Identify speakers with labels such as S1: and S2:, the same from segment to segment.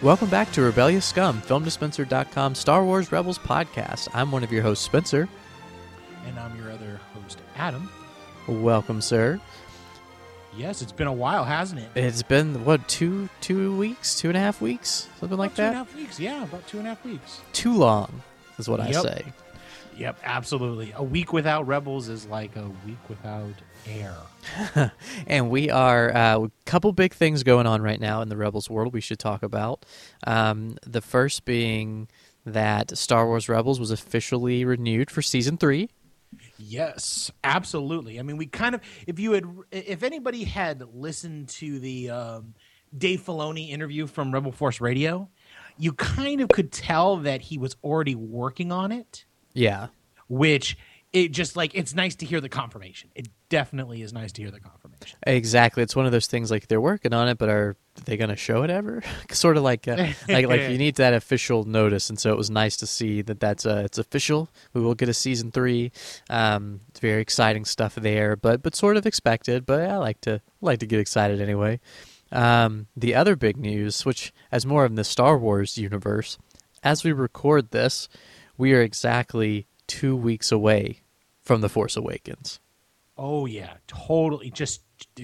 S1: Welcome back to Rebellious Scum, FilmDispenser.com Star Wars Rebels podcast. I'm one of your hosts, Spencer.
S2: And I'm your other host, Adam.
S1: Welcome, sir.
S2: Yes, it's been a while, hasn't it?
S1: It's been, what, two weeks? 2.5 weeks? Something like that?
S2: 2.5 weeks, yeah, about 2.5 weeks.
S1: Too long, is what I say.
S2: Yep, absolutely. A week without Rebels is like a week without air.
S1: And we are a couple big things going on right now in the Rebels world we should talk about. The first being that Star Wars Rebels was officially renewed for Season 3.
S2: Yes, absolutely. I mean, we kind of, if anybody had listened to the Dave Filoni interview from Rebel Force Radio, you kind of could tell that he was already working on it.
S1: Yeah.
S2: Which, it just like, it's nice to hear the confirmation. It definitely is nice to hear the confirmation.
S1: Exactly. It's one of those things like they're working on it, but are they going to show it ever? Sort of like you need that official notice. And so it was nice to see that it's official. We will get a Season 3. It's very exciting stuff there, but sort of expected, but I like to get excited anyway. The other big news, which as more of the Star Wars universe, as we record this, we are exactly 2 weeks away from The Force Awakens.
S2: Oh yeah, totally. Just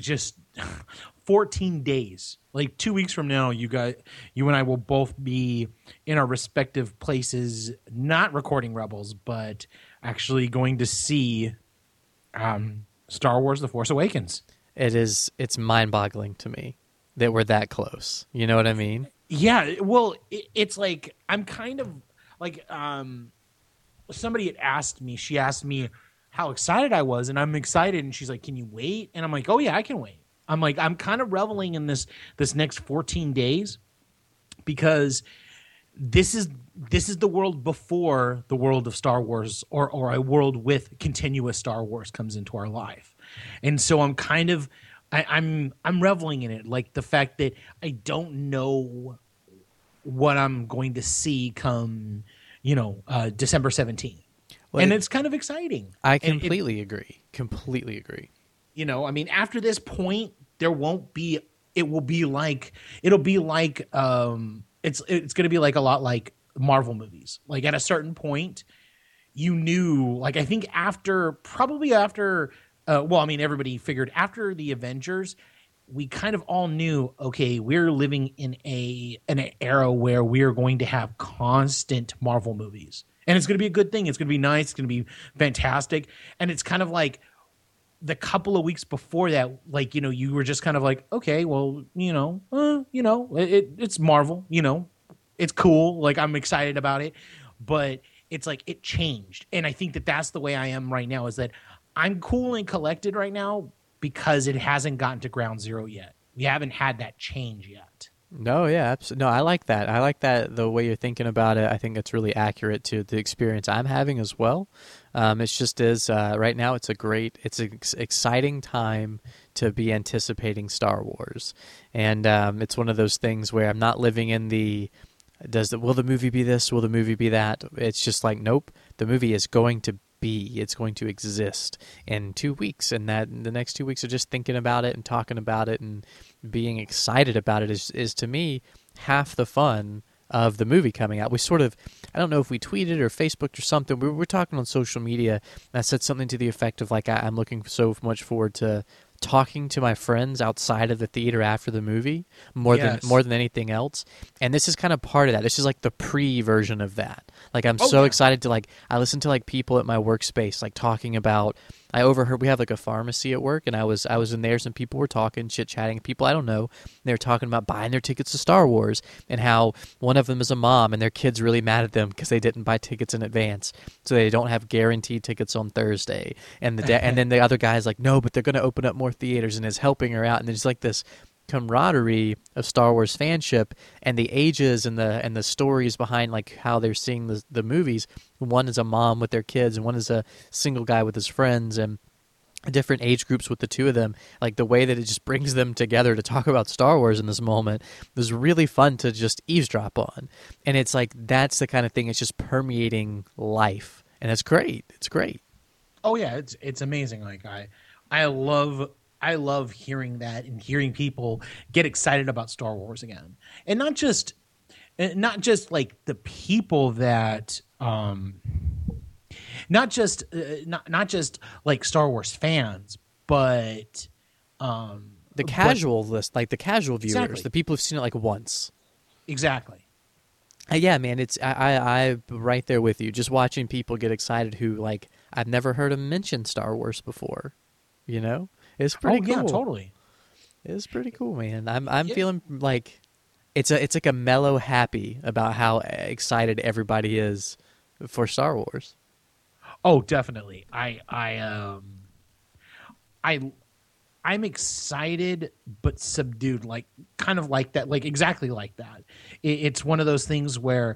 S2: 14 days. Like 2 weeks from now, you and I will both be in our respective places, not recording Rebels, but actually going to see Star Wars: The Force Awakens.
S1: It's mind-boggling to me that we're that close. You know what I mean?
S2: Yeah. Well, it's like I'm kind of like somebody had asked me. She asked me how excited I was, and I'm excited, and she's like, "Can you wait?" And I'm like, "Oh yeah, I can wait." I'm like, I'm kind of reveling in this next 14 days because this is the world before the world of Star Wars or a world with continuous Star Wars comes into our life. And so I'm kind of I'm reveling in it, like the fact that I don't know what I'm going to see come, December 17th.
S1: Well,
S2: and it's kind of exciting.
S1: I completely agree. Completely agree.
S2: I mean, after this point, it'll be like it's going to be like a lot like Marvel movies. Like at a certain point, you knew, like I think everybody figured after the Avengers, we kind of all knew, okay, we're living in an era where we're going to have constant Marvel movies. And it's going to be a good thing. It's going to be nice. It's going to be fantastic. And it's kind of like the couple of weeks before that, like, you were just kind of like, okay, well, it's Marvel, it's cool. Like, I'm excited about it. But it's like it changed. And I think that that's the way I am right now, is that I'm cool and collected right now because it hasn't gotten to ground zero yet. We haven't had that change yet.
S1: No, yeah, absolutely. No, I like that. I like that, the way you're thinking about it. I think it's really accurate to the experience I'm having as well. It's just right now it's an exciting time to be anticipating Star Wars. And it's one of those things where I'm not living in will the movie be this? Will the movie be that? It's just like, nope, the movie is going to it's going to exist in 2 weeks, and that the next 2 weeks are just thinking about it and talking about it and being excited about it is to me half the fun of the movie coming out. We sort of, I don't know if we tweeted or Facebooked or something, we were talking on social media, and I said something to the effect of like, I'm looking so much forward to talking to my friends outside of the theater after the movie more than anything else. And this is kind of part of that. This is like the pre-version of that. Like I'm excited to I listen to people at my workspace talking about, I overheard, we have a pharmacy at work, and I was in there, some people were talking, chit-chatting, people I don't know, they were talking about buying their tickets to Star Wars and how one of them is a mom and their kid's really mad at them because they didn't buy tickets in advance, so they don't have guaranteed tickets on Thursday. And and then the other guy's like, no, but they're going to open up more theaters, and is helping her out. And there's this camaraderie of Star Wars fanship, and the ages and the stories behind how they're seeing the movies. One is a mom with their kids, and one is a single guy with his friends, and different age groups with the two of them. Like the way that it just brings them together to talk about Star Wars in this moment was really fun to just eavesdrop on. And it's that's the kind of thing, it's just permeating life, and it's great. It's great.
S2: Oh yeah, it's amazing. I love hearing that and hearing people get excited about Star Wars again. And not just not just like the people that not just like Star Wars fans, but
S1: The
S2: but
S1: casual list, like the casual viewers,
S2: exactly,
S1: the people who've seen it like once.
S2: exactly.
S1: Yeah, man, it's I'm right there with you. Just watching people get excited who like I've never heard them mention Star Wars before. You know, it's pretty
S2: Oh
S1: cool.
S2: yeah, totally.
S1: It's pretty cool, man. I'm
S2: Yeah.
S1: feeling like it's like a mellow happy about how excited everybody is for Star Wars.
S2: Oh, definitely. I I'm excited but subdued, like kind of like that, like exactly like that. It's one of those things where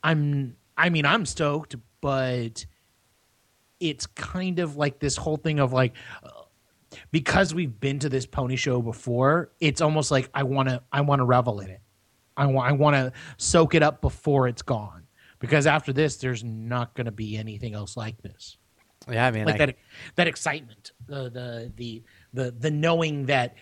S2: I'm stoked, but it's kind of like this whole thing of like because we've been to this pony show before, it's almost like I want to revel in it. I want to soak it up before it's gone because after this there's not going to be anything else like this.
S1: Yeah, man.
S2: Like that excitement, the knowing that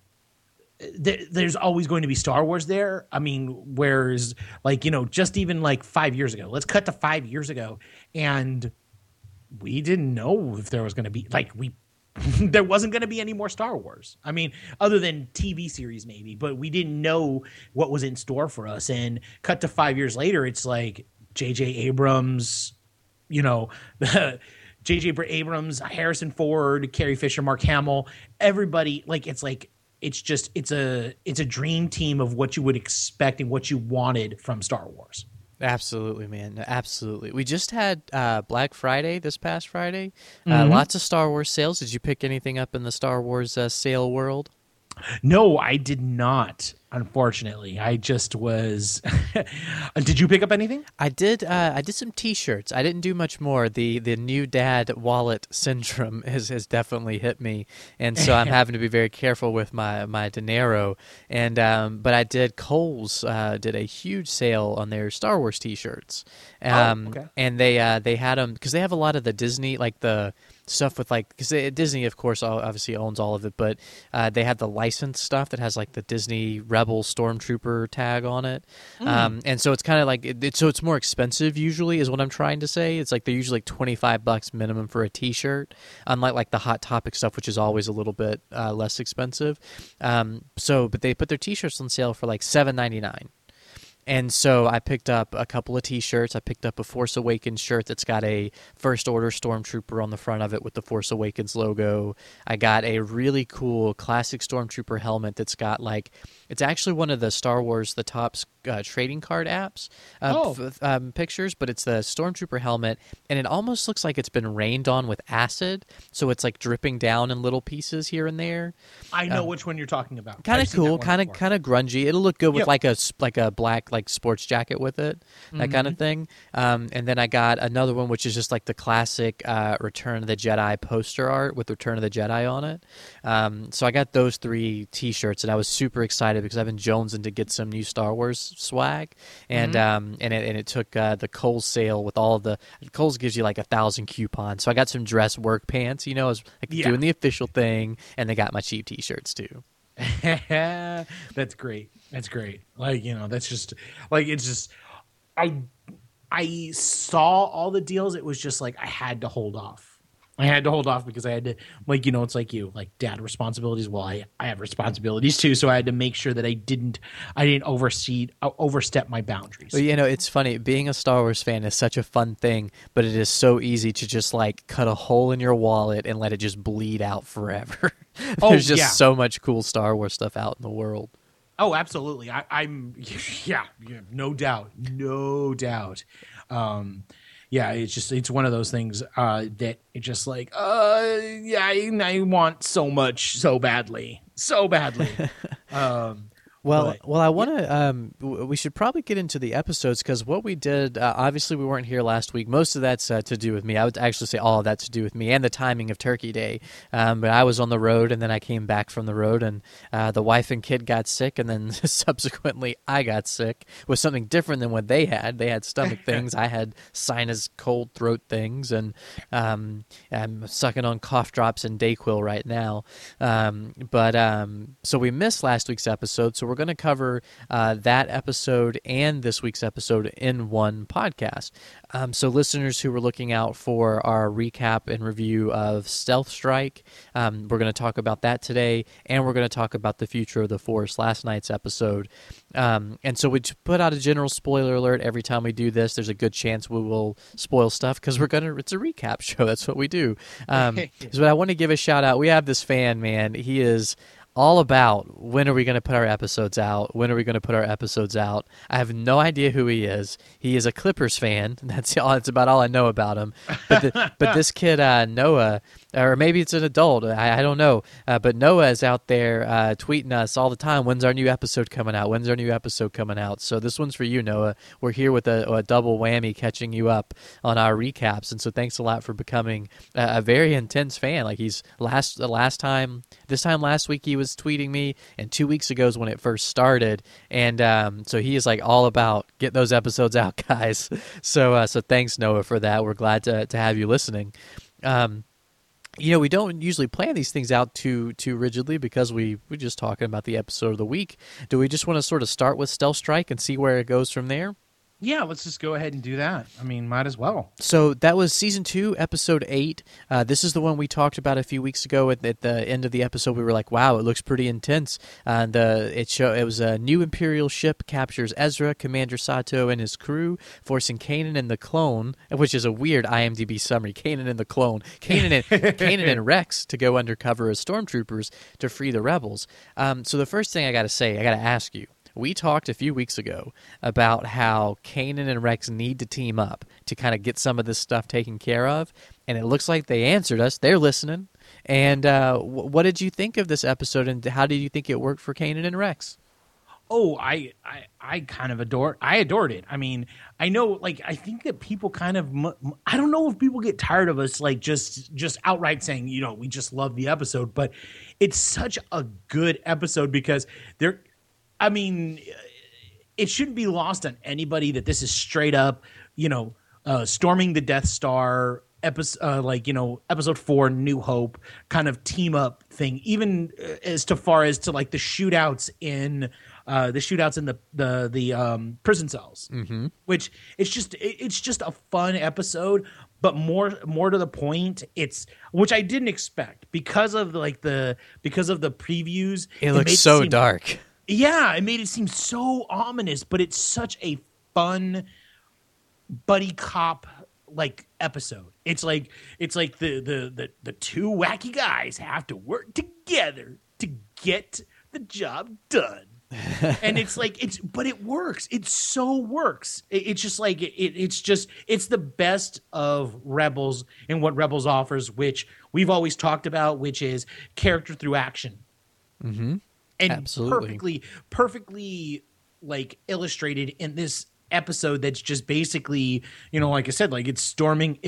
S2: there's always going to be Star Wars there. I mean, whereas like, just even like 5 years ago, let's cut to 5 years ago, and we didn't know if there was going to be like there wasn't going to be any more Star Wars. I mean, other than TV series maybe, but we didn't know what was in store for us. And cut to 5 years later, it's like J.J. Abrams, you know, J.J. Abrams, Harrison Ford, Carrie Fisher, Mark Hamill, everybody. It's a dream team of what you would expect and what you wanted from Star Wars.
S1: Absolutely, man. Absolutely. We just had Black Friday this past Friday.
S2: Mm-hmm.
S1: Lots of Star Wars sales. Did you pick anything up in the Star Wars sale world?
S2: No, I did not. Unfortunately, I just was. Did you pick up anything?
S1: I did. I did some T-shirts. I didn't do much more. The new dad wallet syndrome has definitely hit me, and so I'm having to be very careful with my dinero. And but I did. Kohl's did a huge sale on their Star Wars T-shirts.
S2: Okay.
S1: And they had them because they have a lot of the Disney, like the stuff with like, because Disney of course obviously owns all of it, but they have the licensed stuff that has like the Disney Rebel Stormtrooper tag on it. And so it's kind of like so it's more expensive usually is what I'm trying to say. It's like they're usually like $25 minimum for a T-shirt, unlike like the Hot Topic stuff, which is always a little bit less expensive. But they put their T-shirts on sale for like $7.99. And so I picked up a couple of T-shirts. I picked up a Force Awakens shirt that's got a First Order Stormtrooper on the front of it with the Force Awakens logo. I got a really cool classic Stormtrooper helmet that's got like, it's actually one of the Star Wars The Top's trading card apps pictures, but it's the Stormtrooper helmet, and it almost looks like it's been rained on with acid, so it's like dripping down in little pieces here and there.
S2: I know which one you're talking about.
S1: Kind
S2: I've
S1: of
S2: seen that
S1: cool,
S2: one before.
S1: kind of grungy. It'll look good with
S2: Yep.
S1: like a black like sports jacket with it, that kind of thing. And then I got another one which is just like the classic Return of the Jedi poster art with Return of the Jedi on it. So I got those 3 T-shirts, and I was super excited because I've been jonesing to get some new Star Wars swag, and it took the Kohl's sale with all of the Kohl's gives you like 1,000 coupons. So I got some dress work pants, I was like doing the official thing, and they got my cheap T-shirts too.
S2: That's great. That's great. Like, that's just like, it's just, I saw all the deals. It was just like, I had to hold off. I had to hold off because I had to, like, it's like you, like dad responsibilities. Well, I have responsibilities too. So I had to make sure that I didn't overstep my boundaries.
S1: Well, it's funny. Being a Star Wars fan is such a fun thing, but it is so easy to just like cut a hole in your wallet and let it just bleed out forever. There's just so much cool Star Wars stuff out in the world.
S2: Oh, absolutely. I'm no doubt. It's one of those things that it's just like, I want so much so badly.
S1: Well, I want to. We should probably get into the episodes because what we did. Obviously, we weren't here last week. Most of that's to do with me. I would actually say all of that's to do with me and the timing of Turkey Day. But I was on the road, and then I came back from the road, and the wife and kid got sick, and then subsequently I got sick with something different than what they had. They had stomach things. I had sinus, cold throat things, and I'm sucking on cough drops and Dayquil right now. So we missed last week's episode. So we're going to cover that episode and this week's episode in one podcast. So listeners who were looking out for our recap and review of Stealth Strike, we're going to talk about that today, and we're going to talk about the future of the Force, last night's episode. And so we put out a general spoiler alert every time we do this. There's a good chance we will spoil stuff because it's a recap show. That's what we do. So I want to give a shout out. We have this fan, man. He is all about when are we going to put our episodes out? When are we going to put our episodes out? I have no idea who he is. He is a Clippers fan. That's about all I know about him. But this kid, Noah, or maybe it's an adult. I don't know. But Noah is out there tweeting us all the time. When's our new episode coming out? When's our new episode coming out? So this one's for you, Noah. We're here with a double whammy, catching you up on our recaps. And so thanks a lot for becoming a very intense fan. Like this time last week he was tweeting me, and 2 weeks ago is when it first started. And so he is like all about get those episodes out, guys. So thanks, Noah, for that. We're glad to have you listening. We don't usually plan these things out too rigidly because we're just talking about the episode of the week. Do we just want to sort of start with Stealth Strike and see where it goes from there?
S2: Yeah, let's just go ahead and do that. I mean, might as well.
S1: So that was Season 2, Episode 8. This is the one we talked about a few weeks ago. At the end of the episode, we were like, wow, it looks pretty intense. And it was a new Imperial ship captures Ezra, Commander Sato, and his crew, forcing Kanan and the clone, which is a weird IMDb summary, Kanan and the clone, Kanan and Rex to go undercover as stormtroopers to free the rebels. So the first thing I got to ask you, we talked a few weeks ago about how Kanan and Rex need to team up to kind of get some of this stuff taken care of, and it looks like they answered us. They're listening. And what did you think of this episode, and how did you think it worked for Kanan and Rex?
S2: Oh, I kind of adored it. I mean, I know, like, I think that people kind of, I don't know if people get tired of us, like, just outright saying, we just love the episode, but it's such a good episode because it shouldn't be lost on anybody that this is straight up, storming the Death Star episode 4, New Hope kind of team up thing, even as far as to like the shootouts in the prison cells, which it's just a fun episode. But more to the point, which I didn't expect because of the previews.
S1: It looks so dark.
S2: Yeah, it made it seem so ominous, but it's such a fun buddy cop like episode. It's like the two wacky guys have to work together to get the job done. And but it works. It so works. It's just like it's the best of Rebels and what Rebels offers, which we've always talked about, which is character through action.
S1: Mm-hmm.
S2: And
S1: absolutely.
S2: perfectly like illustrated in this episode that's just basically, like I said, like it's storming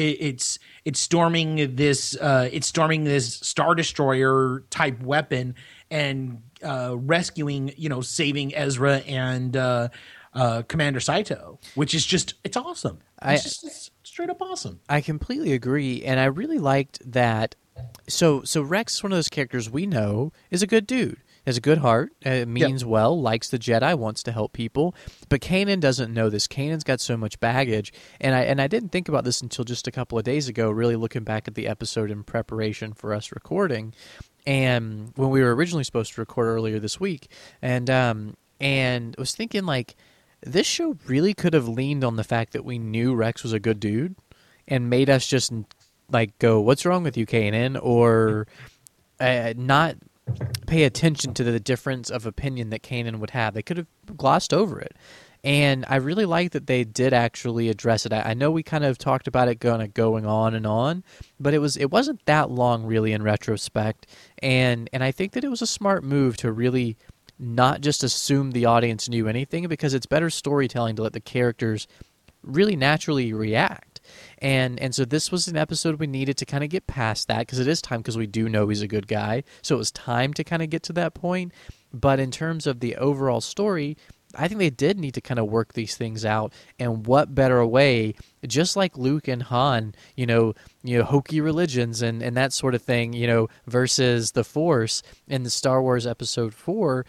S2: this Star Destroyer type weapon and rescuing, saving Ezra and Commander Saito, which is it's awesome. It's straight up awesome.
S1: I completely agree, and I really liked that. So Rex is one of those characters we know is a good dude. Has a good heart, means well, likes the Jedi, wants to help people. But Kanan doesn't know this. Kanan's got so much baggage, and I didn't think about this until just a couple of days ago, really looking back at the episode in preparation for us recording, and when we were originally supposed to record earlier this week, and was thinking, like, this show really could have leaned on the fact that we knew Rex was a good dude and made us just, like, go, what's wrong with you, Kanan? Or not pay attention to the difference of opinion that Kanan would have. They could have glossed over it. And I really like that they did actually address it. I know we kind of talked about it going on, but it wasn't that long really in retrospect. And I think that it was a smart move to really not just assume the audience knew anything, because it's better storytelling to let the characters really naturally react. And so this was an episode we needed to kind of get past that, because it is time, because we do know he's a good guy. So it was time to kind of get to that point. But in terms of the overall story, I think they did need to kind of work these things out. And what better way, just like Luke and Han, hokey religions and that sort of thing, versus the Force in the Star Wars Episode 4,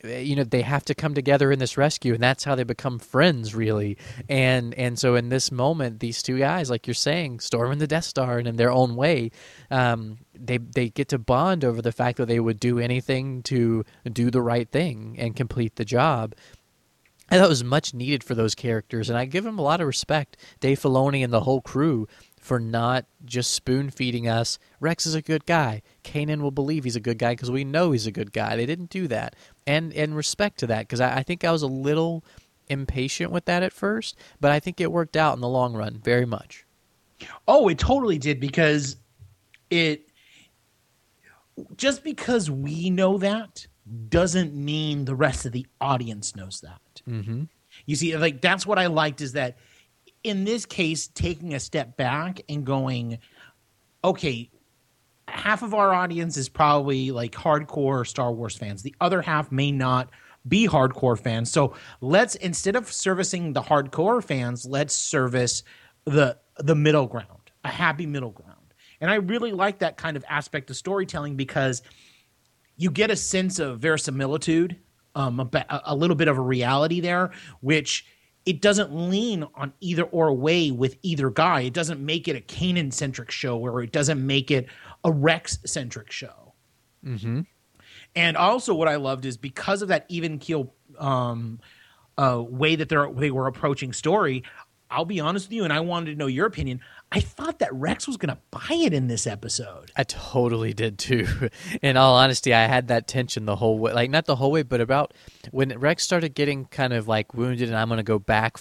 S1: they have to come together in this rescue, and that's how they become friends, really. And so in this moment, these two guys, like you're saying, storming the Death Star and in their own way, they get to bond over the fact that they would do anything to do the right thing and complete the job. I thought it was much needed for those characters, and I give them a lot of respect, Dave Filoni and the whole crew, for not just spoon-feeding us, Rex is a good guy. Kanan will believe he's a good guy because we know he's a good guy. They didn't do that. And respect to that, because I think I was a little impatient with that at first, but I think it worked out in the long run very much.
S2: Oh, it totally did, because just because we know that doesn't mean the rest of the audience knows that.
S1: Mm-hmm.
S2: You see, like, that's what I liked, is that in this case, taking a step back and going, okay, half of our audience is probably like hardcore Star Wars fans. The other half may not be hardcore fans. So let's, instead of servicing the hardcore fans, let's service the middle ground, a happy middle ground. And I really like that kind of aspect of storytelling, because you get a sense of verisimilitude, a little bit of a reality there, which it doesn't lean on either or way with either guy. It doesn't make it a Kanan-centric show, or it doesn't make it a Rex-centric show.
S1: Mm-hmm.
S2: And also what I loved is, because of that even keel way that they were approaching story, I'll be honest with you, and I wanted to know your opinion, I thought that Rex was going to buy it in this episode.
S1: I totally did too. In all honesty, I had that tension the whole way. Like, not the whole way, but about when Rex started getting kind of like wounded and I'm going to go back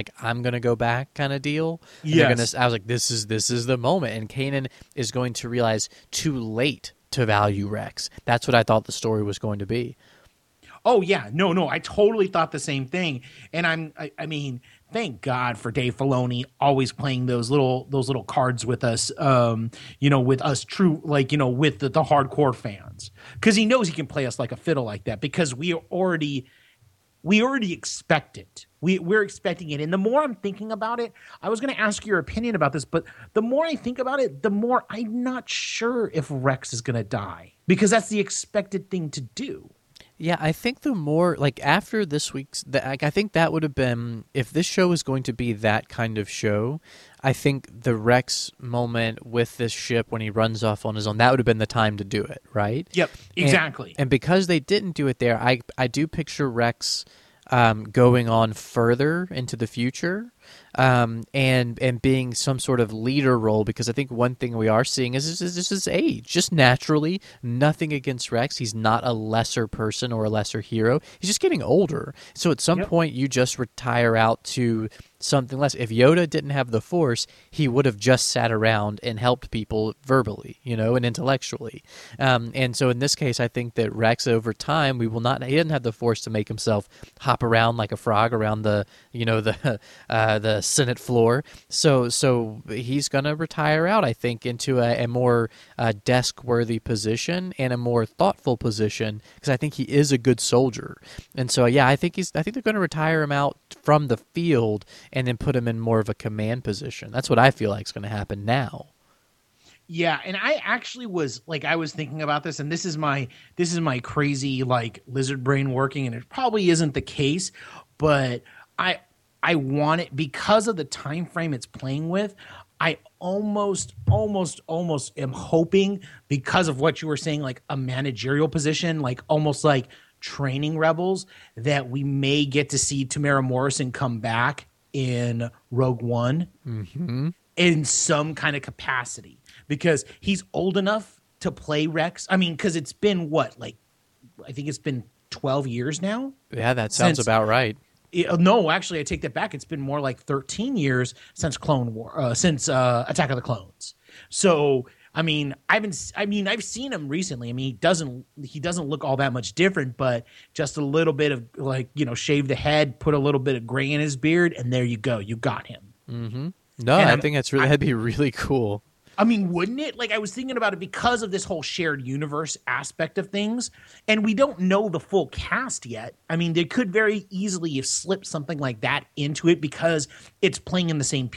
S1: kind of deal.
S2: Yes.
S1: I was like, this is the moment. And Kanan is going to realize too late to value Rex. That's what I thought the story was going to be.
S2: Oh yeah, no, I totally thought the same thing. And I mean, thank God for Dave Filoni always playing those little cards with us, with us true, with the hardcore fans, because he knows he can play us like a fiddle like that, because we already expect it. We're expecting it. And the more I'm thinking about it, I was going to ask your opinion about this, but the more I think about it, the more I'm not sure if Rex is going to die, because that's the expected thing to do.
S1: Yeah, I think the more, like, after this week's, I think that would have been, if this show is going to be that kind of show, I think the Rex moment with this ship when he runs off on his own, that would have been the time to do it, right?
S2: Yep, exactly.
S1: And because they didn't do it there, I do picture Rex going on further into the future, and being some sort of leader role, because I think one thing we are seeing is his age, just naturally. Nothing against Rex. He's not a lesser person or a lesser hero. He's just getting older. So at some point, you just retire out to something less. If Yoda didn't have the Force, he would have just sat around and helped people verbally, and intellectually. And so in this case, I think that Rex, over time, he doesn't have the Force to make himself hop around like a frog around the Senate floor. So he's going to retire out, I think, into a more desk-worthy position and a more thoughtful position, because I think he is a good soldier. And so, yeah, I think they're going to retire him out from the field and then put him in more of a command position. That's what I feel like is going to happen now.
S2: Yeah, and I actually was thinking about this, and this is my crazy lizard brain working, and it probably isn't the case, but I want it, because of the time frame it's playing with. I almost am hoping, because of what you were saying, like a managerial position, almost like training Rebels, that we may get to see Tamara Morrison come back in Rogue One in some kind of capacity, because he's old enough to play Rex. I mean, because it's been I think it's been 12 years now.
S1: Yeah, that sounds about right.
S2: No, actually, I take that back. It's been more like 13 years since Clone War, since Attack of the Clones. So, I mean, I've seen him recently. I mean, he doesn't look all that much different, but just a little bit of shave the head, put a little bit of gray in his beard, and there you go. You got him.
S1: Mm-hmm. No, I think that'd be really cool.
S2: I mean, wouldn't it? I was thinking about it because of this whole shared universe aspect of things, and we don't know the full cast yet. I mean, they could very easily have slipped something like that into it because it's playing in the same period.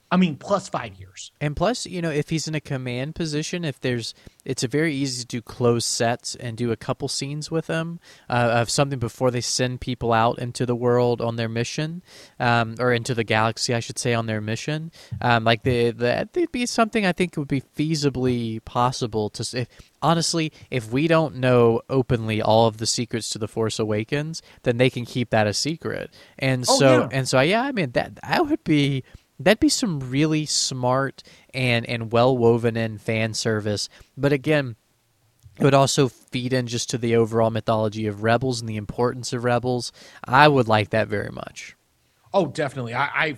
S2: I mean, plus 5 years.
S1: And plus, if he's in a command position, it's a very easy to do closed sets and do a couple scenes with him of something before they send people out into the world on their mission, or into the galaxy, I should say, on their mission. That'd be something I think would be feasibly possible to. Honestly, if we don't know openly all of the secrets to The Force Awakens, then they can keep that a secret. And yeah, I mean that'd be some really smart and well woven in fan service. But again, it would also feed in just to the overall mythology of Rebels and the importance of Rebels. I would like that very much.
S2: Oh, definitely.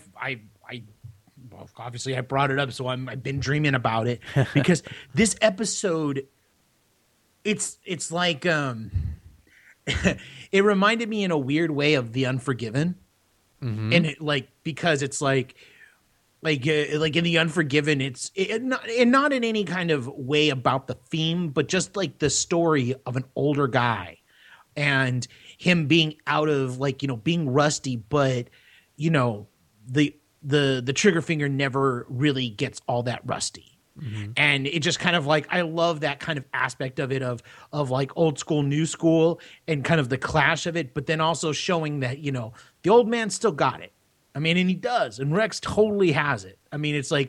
S2: Well, obviously I brought it up, so I've been dreaming about it because this episode, it's like it reminded me in a weird way of The Unforgiven, and because it's like in The Unforgiven, it's not in any kind of way about the theme, but just like the story of an older guy and him being out of being rusty, but the trigger finger never really gets all that rusty. And it just kind of I love that kind of aspect of it of like old school, new school, and kind of the clash of it, but then also showing that, the old man still got it. I mean, and he does, and Rex totally has it. I mean, it's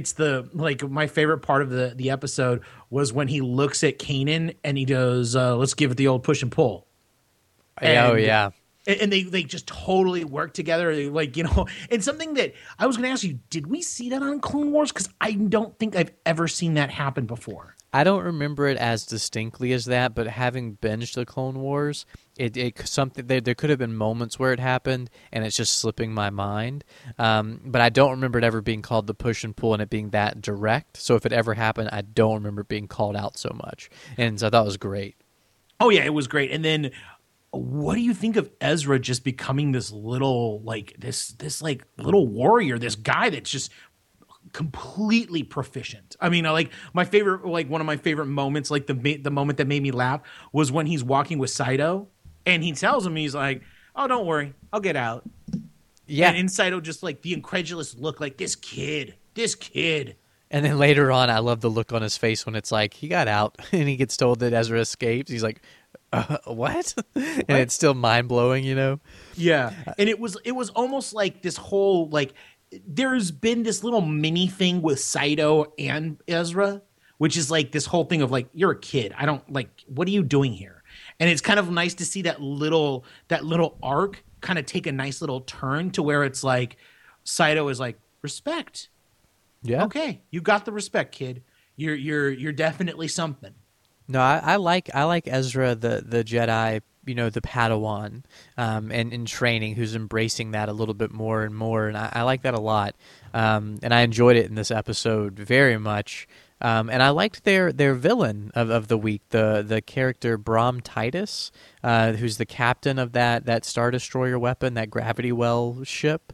S2: my favorite part of the episode was when he looks at Kanan and he goes, let's give it the old push and pull. And they just totally work together, and something that I was going to ask you, did we see that on Clone Wars? Because I don't think I've ever seen that happen before.
S1: I don't remember it as distinctly as that, but having binged the Clone Wars, there could have been moments where it happened, and it's just slipping my mind. But I don't remember it ever being called the push and pull and it being that direct. So if it ever happened, I don't remember it being called out so much, and so I thought it was great.
S2: Oh yeah, it was great. And then, what do you think of Ezra just becoming this little this little warrior, this guy that's just completely proficient? I mean, my favorite, one of my favorite moments, the moment that made me laugh was when he's walking with Saito and he tells him, he's like, "Oh, don't worry, I'll get out." Yeah, and Saito just the incredulous look, like this kid.
S1: And then later on, I love the look on his face when it's like he got out and he gets told that Ezra escapes. He's like, what? And it's still mind blowing,
S2: Yeah, and it was almost like this whole there's been this little mini thing with Saito and Ezra, which is this whole thing of you're a kid. I don't what are you doing here? And it's kind of nice to see that little arc kind of take a nice little turn to where it's Saito is respect. Yeah. Okay, you got the respect, kid. You're definitely something.
S1: No, I like Ezra the Jedi, the Padawan, and in training, who's embracing that a little bit more and more, and I like that a lot. And I enjoyed it in this episode very much. And I liked their villain of the week, the character Brom Titus, who's the captain of that Star Destroyer weapon, that gravity well ship.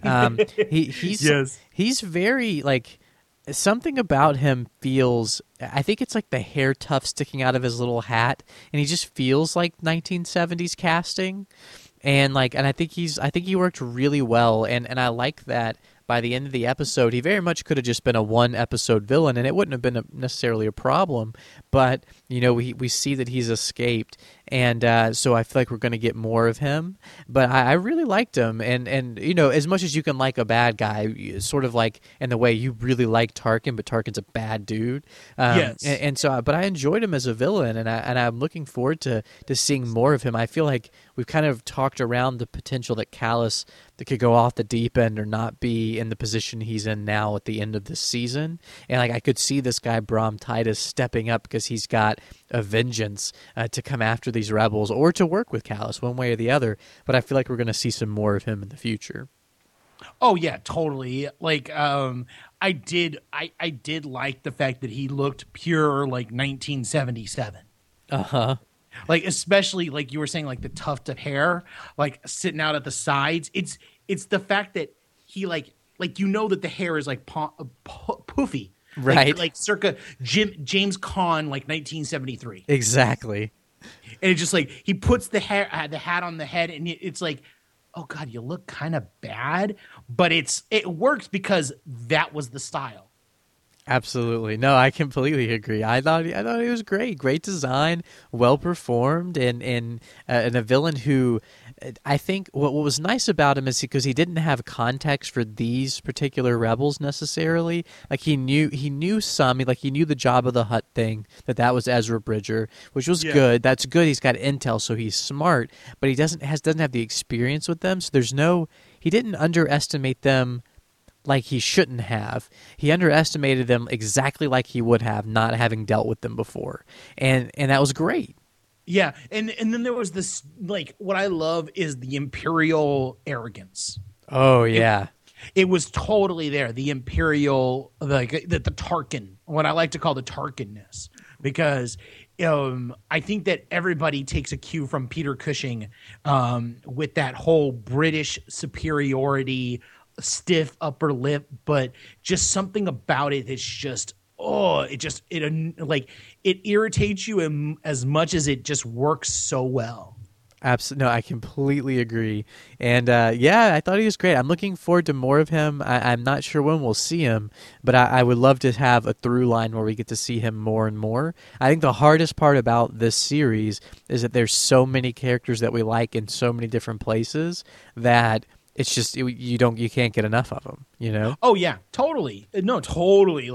S1: He's very something about him feels. I think it's the hair tuft sticking out of his little hat, and he just feels like 1970s casting. And I think he worked really well, and I like that. By the end of the episode, he very much could have just been a one-episode villain, and it wouldn't have been necessarily a problem. But, we see that he's escaped, and so I feel like we're going to get more of him. But I really liked him, and as much as you can like a bad guy, sort of in the way you really like Tarkin, but Tarkin's a bad dude.
S2: Yes.
S1: And so, but I enjoyed him as a villain, and I'm looking forward to seeing more of him. I feel like we've kind of talked around the potential that Kallus that could go off the deep end or not be in the position he's in now at the end of this season. And I could see this guy Brom Titus stepping up because he's got a vengeance to come after these rebels or to work with Kallus one way or the other. But I feel like we're going to see some more of him in the future.
S2: Oh yeah, totally. I did like the fact that he looked pure 1977.
S1: Uh-huh.
S2: Especially you were saying the tuft of hair sitting out at the sides. It's the fact that he that the hair is poofy,
S1: right?
S2: Circa James Caan 1973.
S1: Exactly.
S2: And it's just he puts the hat on the head, and it's oh God, you look kind of bad, but it works because that was the style.
S1: Absolutely. No, I completely agree. I thought it was great. Great design, well performed, and a villain who I think what was nice about him is because he didn't have context for these particular rebels necessarily. Like he knew some, like he knew the Jabba the Hutt thing, that was Ezra Bridger, which was good. That's good. He's got intel, so he's smart, but he doesn't have the experience with them. So he didn't underestimate them like he shouldn't have. He underestimated them exactly like he would have, not having dealt with them before. And that was great.
S2: Yeah, and then there was this, like, what I love is the Imperial arrogance.
S1: Oh yeah.
S2: It was totally there. The Imperial, like the Tarkin, what I like to call the Tarkinness, because I think that everybody takes a cue from Peter Cushing with that whole British superiority, stiff upper lip, but just something about it that's just it irritates you as much as it just works so well.
S1: Absolutely. No, I completely agree. And I thought he was great. I'm looking forward to more of him. I'm not sure when we'll see him, but I would love to have a through line where we get to see him more and more. I think the hardest part about this series is that there's so many characters that we like in so many different places that it's just you can't get enough of them, you know?
S2: Oh yeah, totally. No, totally.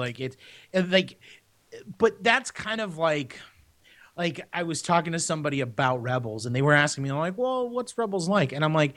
S2: But that's kind of like I was talking to somebody about Rebels, and they were asking me, I'm like, well, what's Rebels like? And I'm like,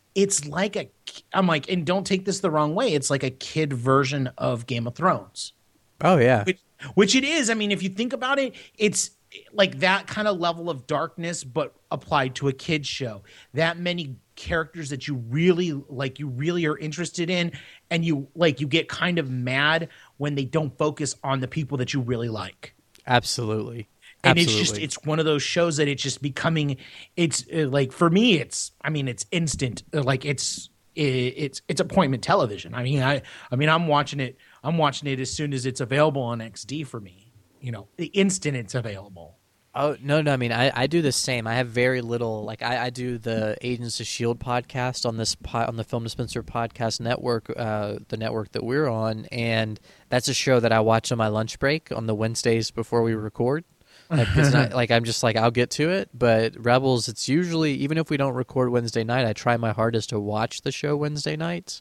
S2: and don't take this the wrong way, it's like a kid version of Game of Thrones.
S1: Oh yeah,
S2: which it is. I mean, if you think about it, it's like that kind of level of darkness, but applied to a kid's show. That many characters that you really are interested in, and you get kind of mad when they don't focus on the people that you really like.
S1: Absolutely.
S2: And it's one of those shows that it's just becoming, it's like, for me, it's instant. Like it's appointment television. I'm watching it as soon as it's available on XD for me. The instant it's available.
S1: Oh, no. I mean, I do the same. I have very little, like I do the Agents of S.H.I.E.L.D. podcast on the Film Dispenser podcast network, the network that we're on. And that's a show that I watch on my lunch break on the Wednesdays before we record. I'm just like, I'll get to it. But Rebels, it's usually, even if we don't record Wednesday night, I try my hardest to watch the show Wednesday nights.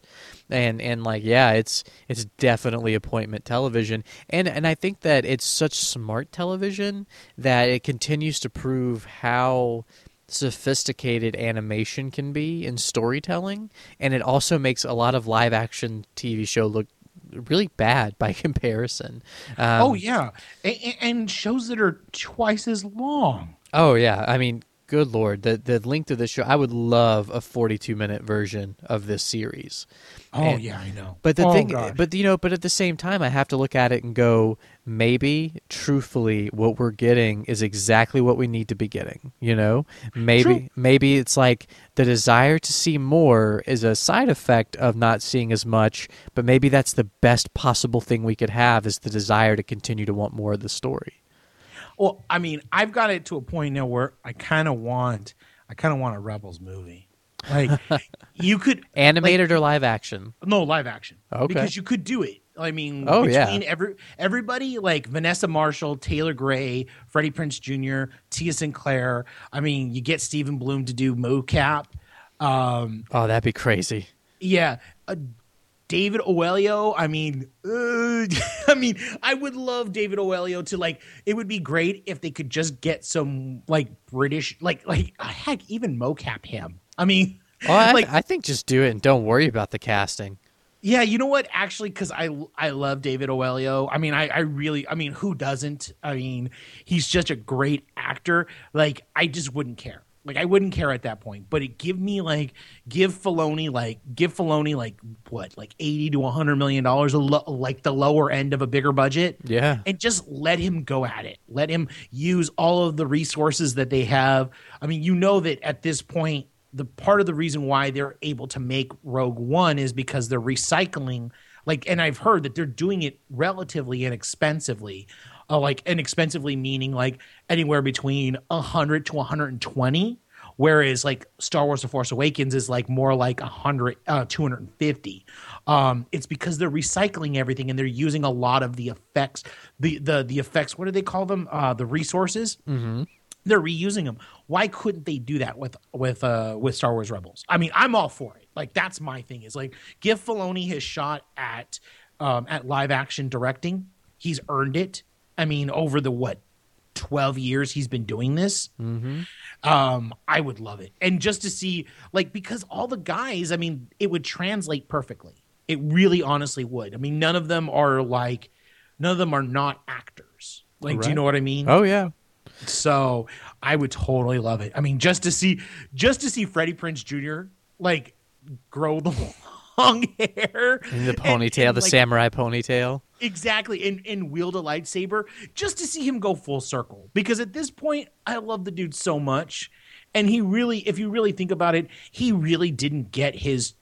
S1: It's definitely appointment television. And I think that it's such smart television that it continues to prove how sophisticated animation can be in storytelling. And it also makes a lot of live action TV show look really bad by comparison.
S2: Oh yeah, and shows that are twice as long.
S1: Oh yeah, I mean, good Lord, the length of the show. I would love a 42-minute version of this series.
S2: Yeah, I know.
S1: But but at the same time, I have to look at it and go, maybe, truthfully, what we're getting is exactly what we need to be getting. Maybe it's like the desire to see more is a side effect of not seeing as much, but maybe that's the best possible thing we could have, is the desire to continue to want more of the story.
S2: Well, I mean, I've got it to a point now where I kind of want a Rebels movie. Like, you could
S1: animated or live action?
S2: No, live action.
S1: Okay,
S2: because you could do it. I mean, everybody, like Vanessa Marshall, Taylor Gray, Freddie Prinze Jr., Tia Sinclair. I mean, you get Stephen Bloom to do mocap.
S1: That'd be crazy.
S2: Yeah. David Oelio. I mean, I would love David Oelio to, it would be great if they could just get some British, heck, even mocap him. I mean,
S1: I think just do it and don't worry about the casting.
S2: Yeah, you know what? Actually, because I love David Oelio. I mean, I really, who doesn't? I mean, he's such a great actor. I just wouldn't care. I wouldn't care at that point. But give Filoni what, $80 to $100 million, the lower end of a bigger budget.
S1: Yeah,
S2: and just let him go at it. Let him use all of the resources that they have. I mean, that at this point, the part of the reason why they're able to make Rogue One is because they're recycling, and I've heard that they're doing it relatively inexpensively. Inexpensively meaning anywhere between 100 to 120, whereas like Star Wars: The Force Awakens is like more like 100, 250. It's because they're recycling everything and they're using a lot of the effects, the effects. What do they call them? The resources.
S1: Mm-hmm.
S2: They're reusing them. Why couldn't they do that with Star Wars Rebels? I mean, I'm all for it. Like that's my thing. Is like give Filoni his shot at live action directing. He's earned it. I mean, over the 12 years he's been doing this.
S1: Mm-hmm.
S2: I would love it. And just to see, like, because all the guys, I mean, it would translate perfectly. It really honestly would. I mean, none of them are not actors. Like,
S1: Right.
S2: do you know what I mean?
S1: Oh yeah.
S2: So I would totally love it. I mean, just to see Freddie Prinze Jr. like grow the long hair
S1: And the ponytail,
S2: and,
S1: the
S2: like,
S1: samurai ponytail.
S2: exactly, and wield a lightsaber, just to see him go full circle. Because at this point, I love the dude so much, and he really, if you really think about it, he really didn't get his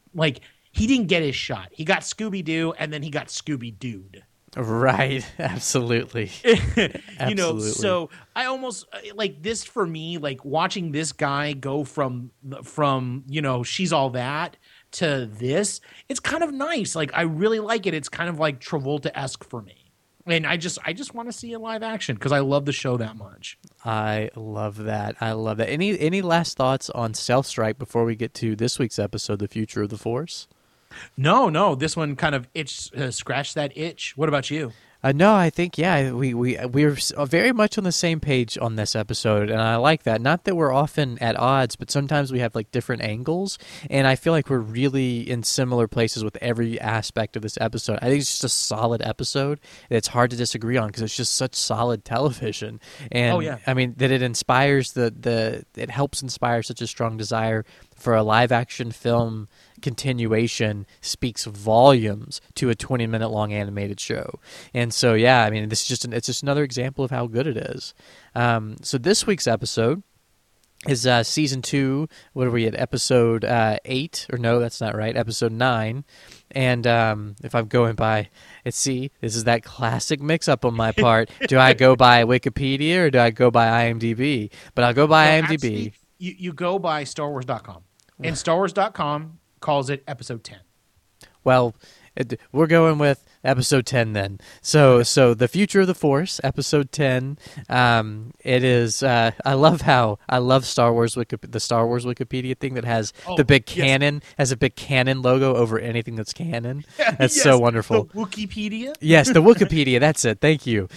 S2: shot. He got Scooby Doo, and then he got Scooby Dooed.
S1: Right. Absolutely.
S2: You know, so I almost like this for me, like watching this guy go from She's All That to this. It's kind of nice. Like I really like it. It's kind of like Travolta-esque for me. And I just want to see it live action because I love the show that much.
S1: I love that. Any last thoughts on Stealth Strike before we get to this week's episode, The Future of the Force?
S2: No, this one kind of scratched that itch. What about you?
S1: No, I think we're very much on the same page on this episode, and I like that. Not that we're often at odds, but sometimes we have like different angles, and I feel like we're really in similar places with every aspect of this episode. I think it's just a solid episode that it's hard to disagree on because it's just such solid television. And
S2: Oh, yeah.
S1: I mean that it inspires it helps inspire such a strong desire for a live action film continuation speaks volumes to a 20-minute long animated show. And so, yeah, I mean, it's just another example of how good it is. So this week's episode is season 2. What are we at? Episode 8? Or no, that's not right. Episode 9. And if I'm going by, this is that classic mix-up on my part. Do I go by Wikipedia or do I go by IMDb? But I'll go by IMDb.
S2: Actually, you go by StarWars.com. And StarWars.com calls it episode 10.
S1: Well, we're going with episode 10 then. So The Future of the Force, episode 10. It is. I love Star Wars the Star Wars Wikipedia thing that has the big canon, has a big canon logo over anything that's canon. That's
S2: Yes,
S1: so wonderful.
S2: The Wikipedia.
S1: Yes, the Wikipedia. That's it. Thank you.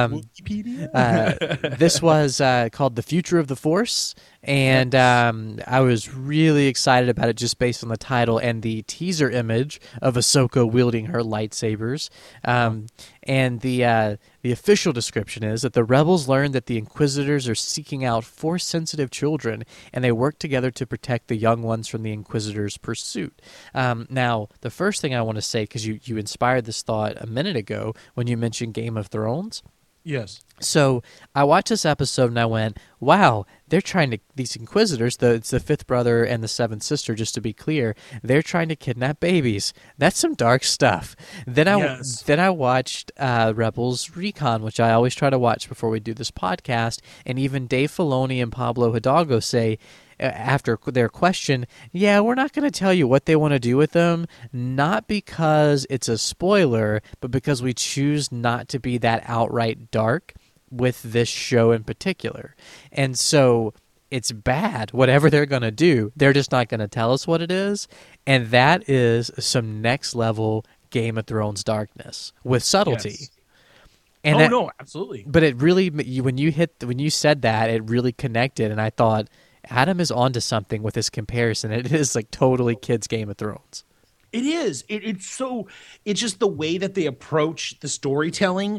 S2: Wikipedia.
S1: This was called The Future of the Force, and I was really excited about it just based on the title and the teaser image of Ahsoka wielding her lightsabers. And the official description is that the rebels learned that the Inquisitors are seeking out Force-sensitive children, and they work together to protect the young ones from the Inquisitors' pursuit. Now, the first thing I want to say, because you inspired this thought a minute ago when you mentioned Game of Thrones.
S2: Yes.
S1: So I watched this episode and I went, wow, they're trying to, these Inquisitors, it's the fifth brother and the seventh sister, just to be clear, they're trying to kidnap babies. That's some dark stuff. Then I watched Rebels Recon, which I always try to watch before we do this podcast, and even Dave Filoni and Pablo Hidalgo say, after their question, yeah, we're not going to tell you what they want to do with them, not because it's a spoiler, but because we choose not to be that outright dark with this show in particular. And so it's bad. Whatever they're going to do, they're just not going to tell us what it is. And that is some next level Game of Thrones darkness with subtlety.
S2: Yes.
S1: And
S2: no, absolutely.
S1: But it really, when you said that, it really connected, and I thought, Adam is onto something with this comparison. It is like totally kids' Game of Thrones.
S2: It is. It's just the way that they approach the storytelling.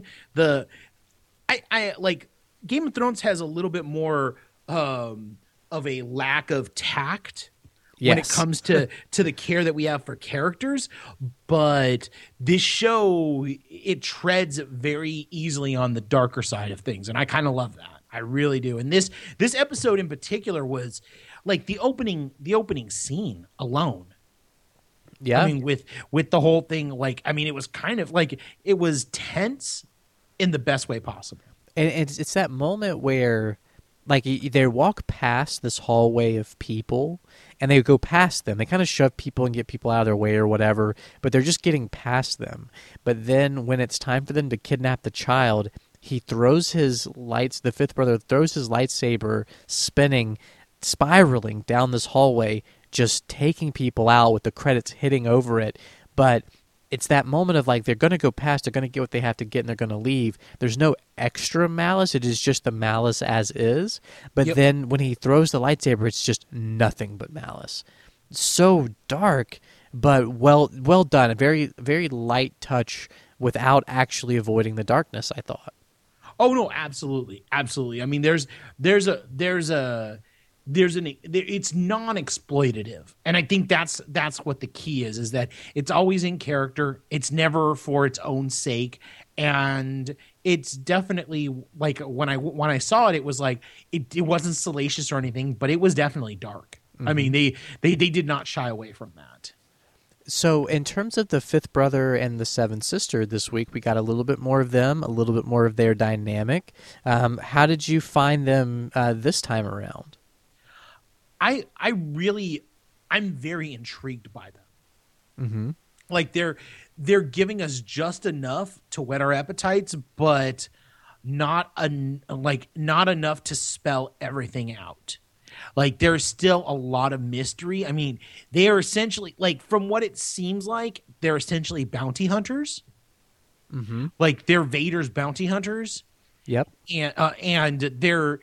S2: I like Game of Thrones has a little bit more of a lack of tact when it comes to the care that we have for characters, but this show, it treads very easily on the darker side of things, and I kind of love that. I really do. And this episode in particular was like the opening scene alone.
S1: Yeah.
S2: I mean, with the whole thing, like, I mean, it was kind of like, it was tense in the best way possible.
S1: And it's that moment where like they walk past this hallway of people and they go past them. They kind of shove people and get people out of their way or whatever, but they're just getting past them. But then when it's time for them to kidnap the child, he throws his lights, the fifth brother throws his lightsaber spinning, spiraling down this hallway, just taking people out with the credits hitting over it. But it's that moment of like they're going to go past, they're going to get what they have to get, and they're going to leave. There's no extra malice. It is just the malice as is. But then when he throws the lightsaber, it's just nothing but malice. So dark, but well done. A very, very light touch without actually avoiding the darkness, I thought.
S2: Oh no, absolutely, absolutely. I mean, it's non-exploitative, and I think that's what the key is that it's always in character. It's never for its own sake, and it's definitely like when I saw it, it was like it wasn't salacious or anything, but it was definitely dark. Mm-hmm. I mean, they did not shy away from that.
S1: So in terms of the fifth brother and the seventh sister this week, we got a little bit more of them, a little bit more of their dynamic. How did you find them this time around?
S2: I'm very intrigued by them.
S1: Mm-hmm.
S2: Like they're giving us just enough to whet our appetites, but not enough to spell everything out. Like there's still a lot of mystery. I mean, they are essentially, like, from what it seems like, they're essentially bounty hunters.
S1: Mm-hmm.
S2: Like they're Vader's bounty hunters.
S1: Yep.
S2: And they're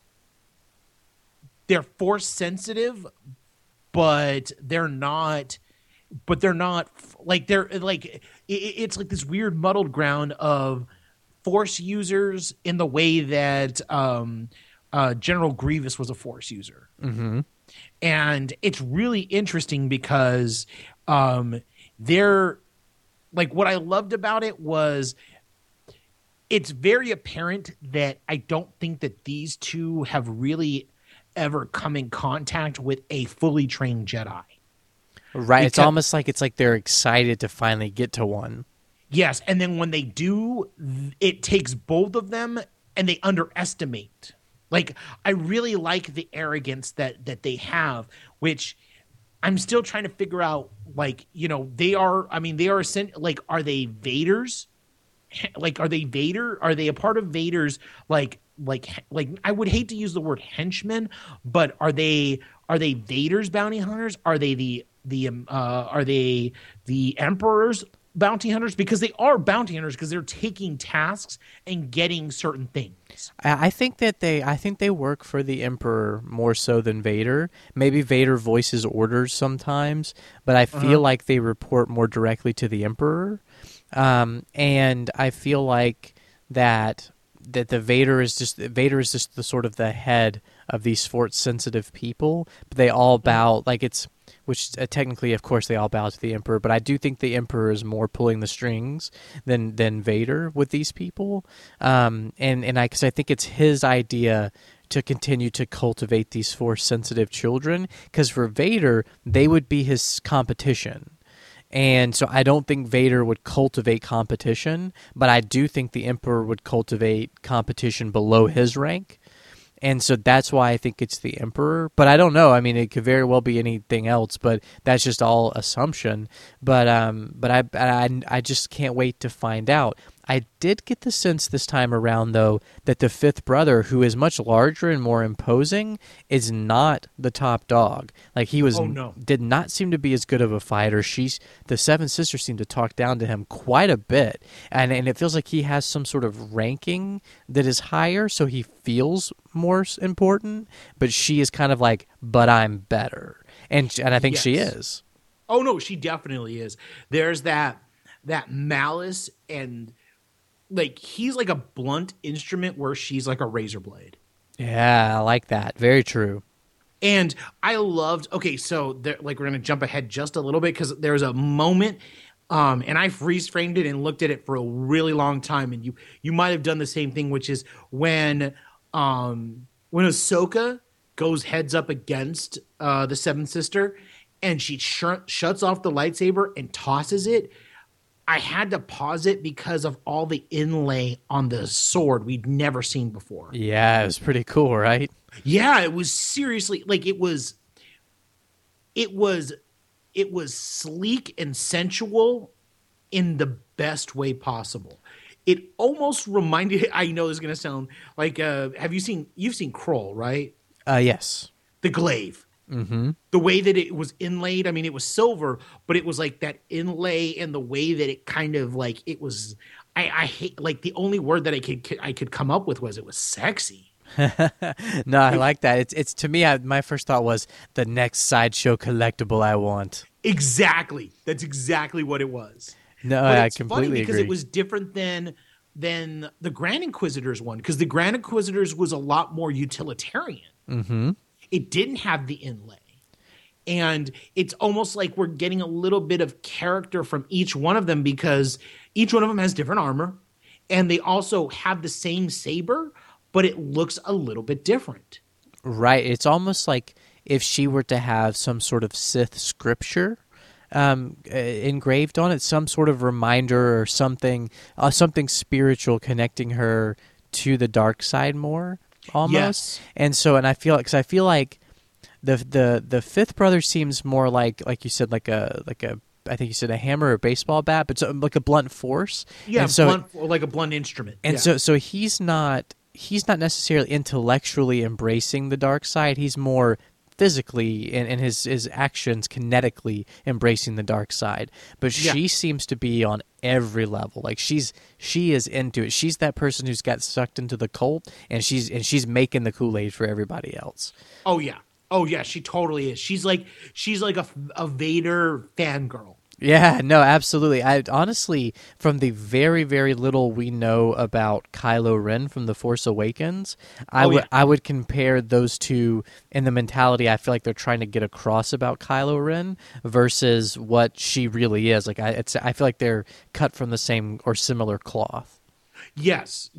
S2: force sensitive, but they're not like it's like this weird muddled ground of force users in the way that General Grievous was a force user.
S1: Mm-hmm.
S2: And it's really interesting because they're like, what I loved about it was it's very apparent that I don't think that these two have really ever come in contact with a fully trained Jedi.
S1: Right. It's almost like they're excited to finally get to one.
S2: Yes. And then when they do, it takes both of them and they underestimate. Like, I really like the arrogance that they have, which I'm still trying to figure out. Like, you know, they are like, are they Vaders? Like, are they Vader? Are they a part of Vader's like I would hate to use the word henchmen, but are they Vader's bounty hunters? Are they the Emperor's bounty hunters? Because they are bounty hunters because they're taking tasks and getting certain things.
S1: I think they work for the Emperor more so than Vader. Maybe Vader voices orders sometimes, but I feel like they report more directly to the Emperor. And I feel like that the Vader is just the sort of the head of these force sensitive people, but they all bow which technically, of course, they all bow to the Emperor, but I do think the Emperor is more pulling the strings than Vader with these people. Because I think it's his idea to continue to cultivate these force sensitive children, because for Vader, they would be his competition. And so I don't think Vader would cultivate competition, but I do think the Emperor would cultivate competition below his rank. And so that's why I think it's the Emperor. But I don't know. I mean, it could very well be anything else, but that's just all assumption. But I just can't wait to find out. I did get the sense this time around, though, that the fifth brother, who is much larger and more imposing, is not the top dog. Like, he was, did not seem to be as good of a fighter. The seven sisters seem to talk down to him quite a bit, and it feels like he has some sort of ranking that is higher, so he feels more important. But she is kind of like, but I'm better, and I think she is.
S2: Oh no, she definitely is. There's that malice and. Like, he's like a blunt instrument where she's like a razor blade.
S1: Yeah, I like that. Very true.
S2: And I loved, so we're going to jump ahead just a little bit because there's a moment, and I freeze framed it and looked at it for a really long time. And you might have done the same thing, which is when Ahsoka goes heads up against the seventh sister and she shuts off the lightsaber and tosses it. I had to pause it because of all the inlay on the sword we'd never seen before.
S1: Yeah, it was pretty cool, right?
S2: Yeah, it was seriously like it was it was sleek and sensual in the best way possible. It almost reminded, I know this is going to sound like have you've seen Kroll, right?
S1: Yes.
S2: The glaive.
S1: Mm-hmm.
S2: The way that it was inlaid, I mean, it was silver, but it was like that inlay and the way that it kind of like it was. I hate, like, the only word that I could come up with was it was sexy.
S1: No, I like that. It's to me. My first thought was the next sideshow collectible I want.
S2: Exactly, that's exactly what it was.
S1: No,
S2: But
S1: I
S2: it's funny
S1: completely
S2: because
S1: agree.
S2: it was different than the Grand Inquisitor's one, because the Grand Inquisitor's was a lot more utilitarian.
S1: Mm-hmm.
S2: It didn't have the inlay. And it's almost like we're getting a little bit of character from each one of them, because each one of them has different armor, and they also have the same saber, but it looks a little bit different.
S1: Right. It's almost like if she were to have some sort of Sith scripture engraved on it, some sort of reminder or something, something spiritual connecting her to the dark side more, almost.
S2: Yes.
S1: And so, and I feel like the fifth brother seems more like you said, like a I think you said a hammer or a baseball bat, but so, like a blunt force.
S2: Yeah,
S1: and so,
S2: blunt, like a blunt instrument.
S1: And
S2: Yeah.
S1: so he's not necessarily intellectually embracing the dark side. He's more physically and his actions kinetically embracing the dark side. But she seems to be on every level. Like she is into it. She's that person who's got sucked into the cult, and she's making the Kool-Aid for everybody else.
S2: Oh yeah. Oh yeah, she totally is. She's like a Vader fangirl.
S1: Yeah, no, absolutely. I honestly, from the very, very little we know about Kylo Ren from The Force Awakens, I would compare those two in the mentality I feel like they're trying to get across about Kylo Ren versus what she really is. Like I feel like they're cut from the same or similar cloth.
S2: Yes.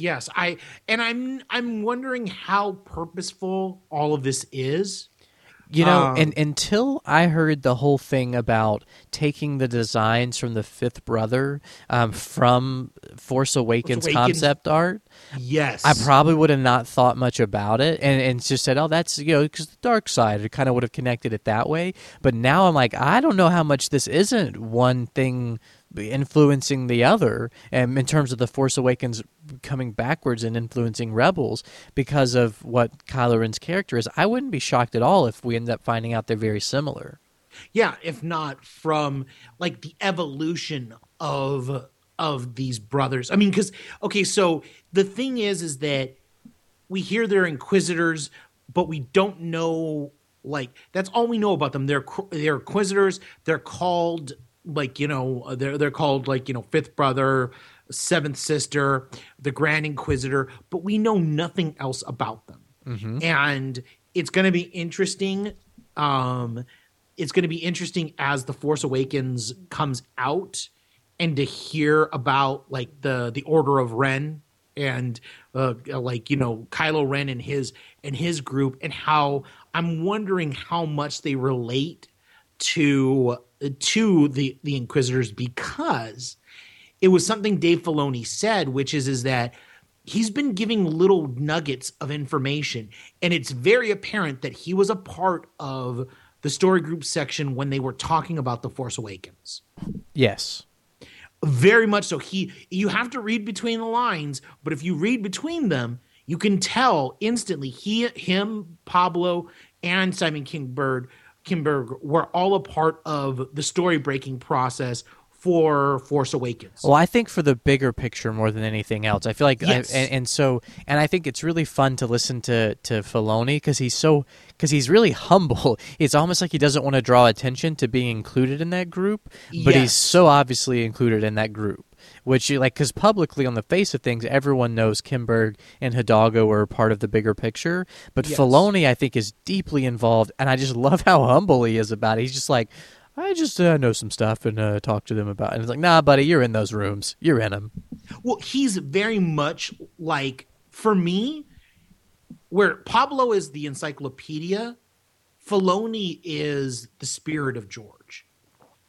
S2: I'm wondering how purposeful all of this is.
S1: You know, and until I heard the whole thing about taking the designs from the fifth brother from Force Awakens concept art,
S2: yes,
S1: I probably would have not thought much about it and just said, oh, that's, because the dark side. It kind of would have connected it that way. But now I'm like, I don't know how much this isn't one thing influencing the other, and in terms of the Force Awakens coming backwards and influencing Rebels because of what Kylo Ren's character is. I wouldn't be shocked at all if we end up finding out they're very similar.
S2: Yeah, if not from like the evolution of these brothers. I mean, because okay, so the thing is that we hear they're Inquisitors, but we don't know, like, that's all we know about them. They're Inquisitors. They're called, like, they're called, like, fifth brother, seventh sister, the Grand Inquisitor, but we know nothing else about them.
S1: Mm-hmm.
S2: And it's going to be interesting. It's going to be interesting as The Force Awakens comes out, and to hear about, like, the Order of Ren and Kylo Ren and his group, and how I'm wondering how much they relate to the Inquisitors, because it was something Dave Filoni said, which is that he's been giving little nuggets of information, and it's very apparent that he was a part of the story group section when they were talking about The Force Awakens.
S1: Yes.
S2: Very much so. You have to read between the lines, but if you read between them, you can tell instantly him, Pablo, and Simon Kinberg were all a part of the story breaking process for Force Awakens.
S1: Well, I think for the bigger picture more than anything else. I feel like,
S2: yes.
S1: and I think it's really fun to listen to Filoni because he's really humble. It's almost like he doesn't want to draw attention to being included in that group, but he's so obviously included in that group. Which, because publicly on the face of things, everyone knows Kinberg and Hidalgo are part of the bigger picture. But Filoni, I think, is deeply involved, and I just love how humble he is about it. He's just like, I just know some stuff and talk to them about it. And it's like, nah, buddy, you're in those rooms. You're in them.
S2: Well, he's very much like, for me, where Pablo is the encyclopedia, Filoni is the spirit of George.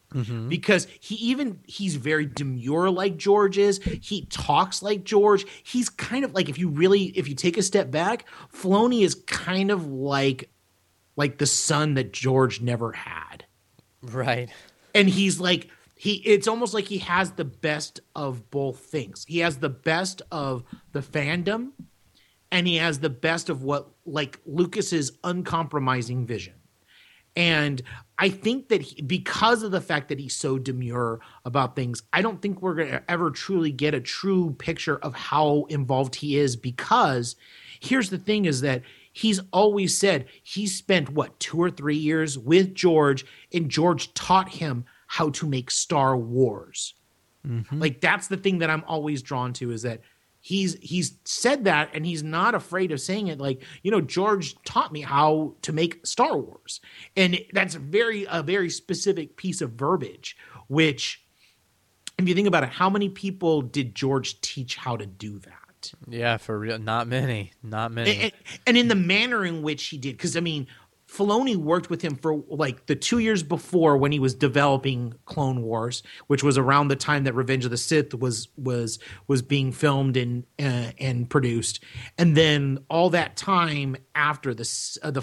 S2: because he's very demure like George is. He talks like George. He's kind of like, if you take a step back, Filoni is kind of like the son that George never had.
S1: Right.
S2: And he's like, it's almost like he has the best of both things. He has the best of the fandom, and he has the best of what, like, Lucas's uncompromising vision. And I think that because of the fact that he's so demure about things, I don't think we're going to ever truly get a true picture of how involved he is, because here's the thing is that he's always said he spent, 2 or 3 years with George, and George taught him how to make Star Wars. Like, that's the thing that I'm always drawn to, is that he's said that, and he's not afraid of saying it. Like, George taught me how to make Star Wars. And that's a very specific piece of verbiage, which, if you think about it, how many people did George teach how to do that?
S1: Yeah, for real. Not many.
S2: And in the manner in which he did, because, I mean, Filoni worked with him for like the 2 years before, when he was developing Clone Wars, which was around the time that Revenge of the Sith was being filmed and produced, and then all that time after the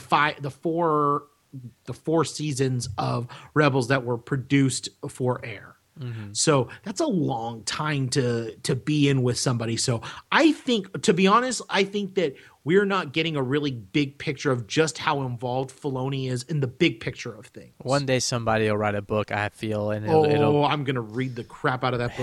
S2: four seasons of Rebels that were produced for air. So that's a long time to be in with somebody. So I think, to be honest, that we're not getting a really big picture of just how involved Filoni is in the big picture of things.
S1: One day somebody will write a book, I feel, and
S2: I'm gonna read the crap out of that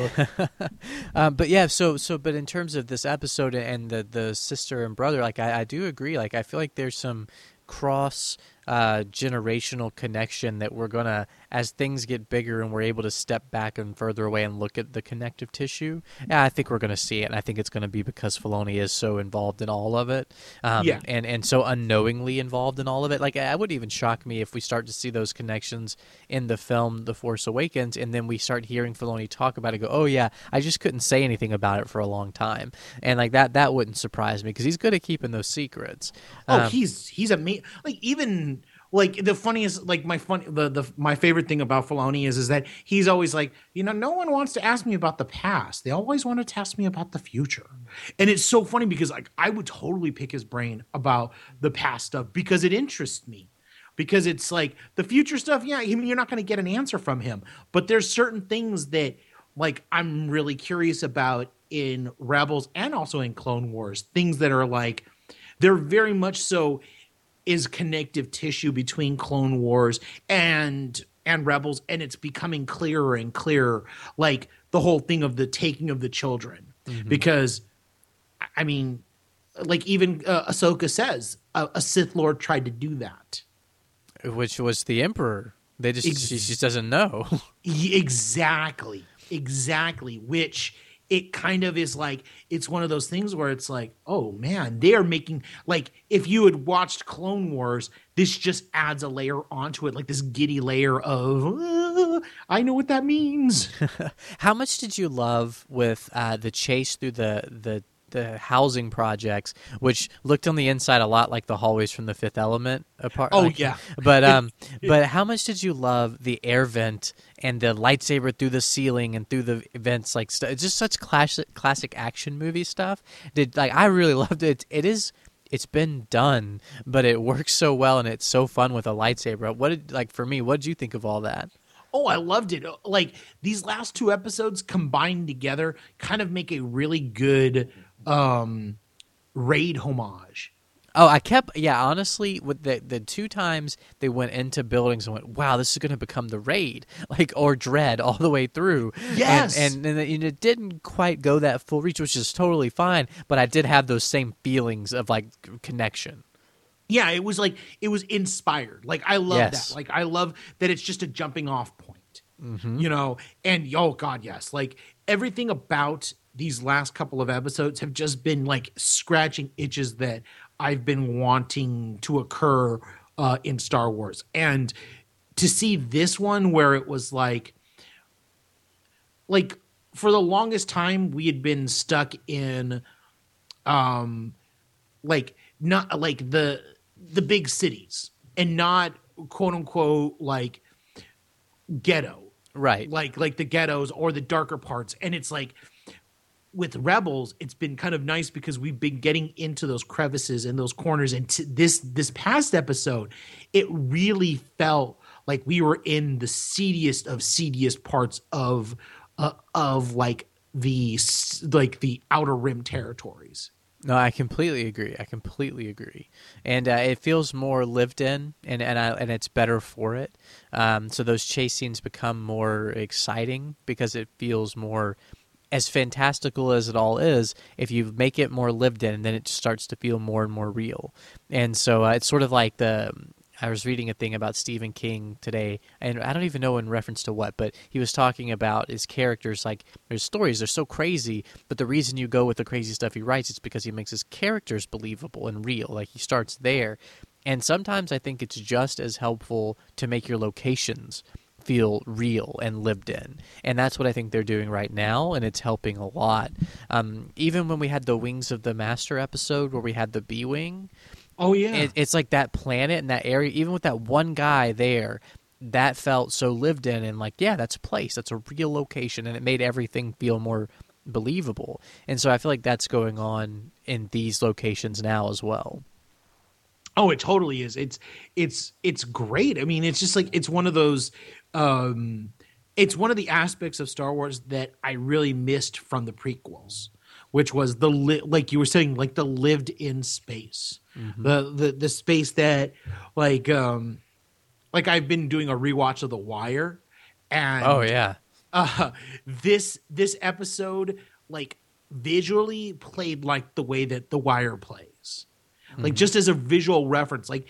S2: book.
S1: But yeah, but in terms of this episode and the sister and brother, like I do agree. Like, I feel like there's some cross generational connection that we're gonna, as things get bigger and we're able to step back and further away and look at the connective tissue, I think we're gonna see it, and I think it's gonna be because Filoni is so involved in all of it, and so unknowingly involved in all of it. Like, it would even shock me if we start to see those connections in the film The Force Awakens, and then we start hearing Filoni talk about it, go, oh yeah, I just couldn't say anything about it for a long time, and like that wouldn't surprise me, because he's good at keeping those secrets.
S2: He's amazing. Like, even like the funniest, like my favorite thing about Filoni is that he's always like, no one wants to ask me about the past. They always want to ask me about the future. And it's so funny because, like, I would totally pick his brain about the past stuff because it interests me. Because it's like the future stuff, you're not going to get an answer from him. But there's certain things that, like, I'm really curious about in Rebels and also in Clone Wars. Things that are like, they're very much so is connective tissue between Clone Wars and Rebels, and it's becoming clearer and clearer, like the whole thing of the taking of the children. Because, I mean, like, even Ahsoka says a Sith Lord tried to do that.
S1: Which was the Emperor. She just doesn't know.
S2: Exactly. Which, it kind of is like, it's one of those things where it's like, oh man, they are making, like, if you had watched Clone Wars, this just adds a layer onto it, like this giddy layer of, I know what that means.
S1: How much did you love with the chase through the housing projects, which looked on the inside a lot like the hallways from The Fifth Element?
S2: Yeah.
S1: But how much did you love the air vent and the lightsaber through the ceiling and through the vents? Like, it's just such classic action movie stuff. I really loved it. It's been done, but it works so well, and it's so fun with a lightsaber. For me, what did you think of all that?
S2: Oh, I loved it. Like, these last 2 episodes combined together kind of make a really good raid homage.
S1: Oh, honestly, with the 2 times they went into buildings and went, wow, this is going to become the raid, or Dread all the way through.
S2: Yes.
S1: And it didn't quite go that full reach, which is totally fine, but I did have those same feelings of, like, connection.
S2: Yeah, it was inspired. Like, I love that. Like, I love that it's just a jumping off point, and oh God, yes. Like, everything about these last couple of episodes have just been like scratching itches that I've been wanting to occur in Star Wars. And to see this one where it was like for the longest time we had been stuck in like, not like the big cities and not quote unquote like ghetto.
S1: Right.
S2: like the ghettos or the darker parts. And it's like with Rebels, it's been kind of nice because we've been getting into those crevices and those corners. And this past episode, it really felt like we were in the seediest parts of like the outer rim territories.
S1: No, I completely agree. And it feels more lived in, and it's better for it. So those chase scenes become more exciting because it feels more, as fantastical as it all is. If you make it more lived in, then it starts to feel more and more real. And so it's sort of like I was reading a thing about Stephen King today, and I don't even know in reference to what, but he was talking about his characters, like their stories, they're so crazy, but the reason you go with the crazy stuff he writes is because he makes his characters believable and real. Like he starts there. And sometimes I think it's just as helpful to make your locations feel real and lived in. And that's what I think they're doing right now, and it's helping a lot. Even when we had the Wings of the Master episode where we had the B-Wing,
S2: oh yeah,
S1: it's like that planet and that area, even with that one guy there, that felt so lived in, and like, yeah, that's a place, that's a real location, and it made everything feel more believable. And so I feel like that's going on in these locations now as well.
S2: Oh, it totally is. It's great. I mean, it's just like it's one of those it's one of the aspects of Star Wars that I really missed from the prequels, which was like you were saying, like the lived in space. Mm-hmm. The space that like I've been doing a rewatch of The Wire, and
S1: oh yeah.
S2: This episode like visually played like the way that The Wire plays. Like just as a visual reference, like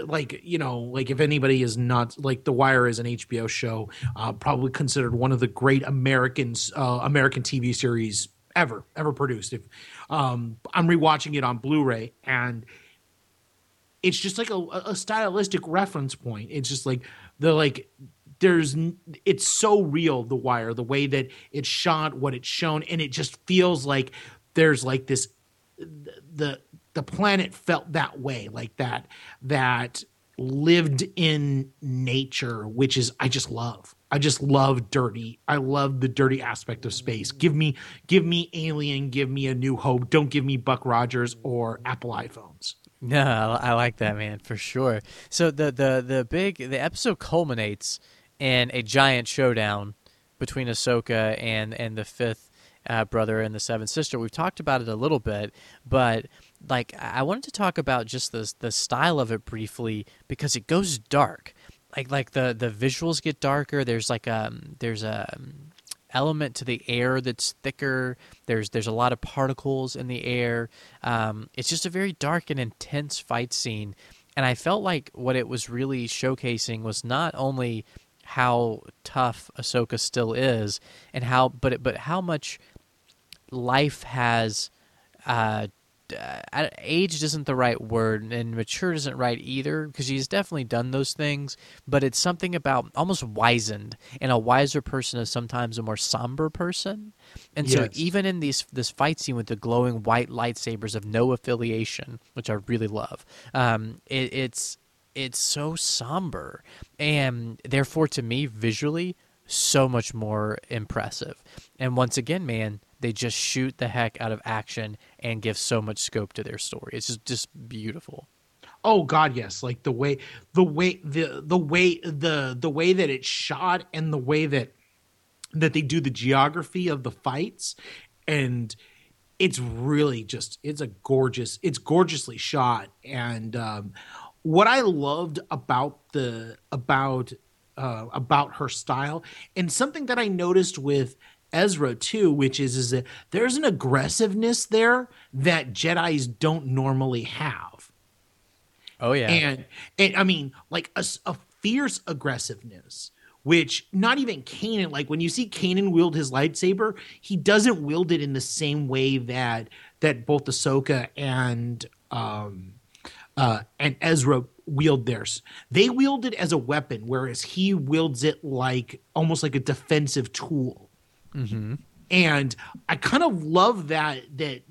S2: if anybody is not, like, The Wire is an HBO show, probably considered one of the great American TV series ever produced. If I'm rewatching it on Blu-ray, and it's just like a stylistic reference point. It's just like it's so real, The Wire, the way that it's shot, what it's shown, and it just feels like there's like this the planet felt that way, like that lived in nature, which is I just love dirty. I love the dirty aspect of space. Give me Alien, give me A New Hope. Don't give me Buck Rogers or Apple iPhones.
S1: No, I like that, man, for sure. So the episode culminates in a giant showdown between Ahsoka and the fifth brother and the seventh sister. We've talked about it a little bit, but like I wanted to talk about just the style of it briefly, because it goes dark. Like the visuals get darker. There's like there's a element to the air that's thicker. There's a lot of particles in the air. It's just a very dark and intense fight scene, and I felt like what it was really showcasing was not only how tough Ahsoka still is, and but how much life has aged isn't the right word, and mature isn't right either, because she's definitely done those things, but it's something about almost wizened, and a wiser person is sometimes a more somber person. And so even in this fight scene with the glowing white lightsabers of no affiliation, which I really love, it's so somber, and therefore to me visually so much more impressive. And once again, man, they just shoot the heck out of action and give so much scope to their story. It's just beautiful.
S2: Oh God, yes! Like the way that it's shot, and the way that they do the geography of the fights, and it's really just it's gorgeously shot. And what I loved about her style, and something that I noticed with Ezra too, which is that there's an aggressiveness there that Jedis don't normally have.
S1: Oh yeah,
S2: and I mean, like a fierce aggressiveness, which not even Kanan. Like when you see Kanan wield his lightsaber, he doesn't wield it in the same way that both Ahsoka and Ezra wield theirs. They wield it as a weapon, whereas he wields it like almost like a defensive tool.
S1: Mm-hmm.
S2: And I kind of love that's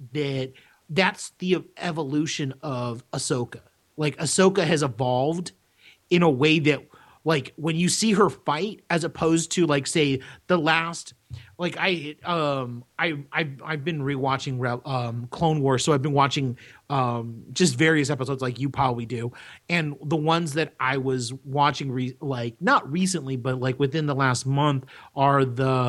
S2: the evolution of Ahsoka. Like Ahsoka has evolved in a way that like when you see her fight, as opposed to like say the last, like I've been rewatching Clone Wars, so I've been watching just various episodes like you probably do, and the ones that I was watching like not recently but like within the last month are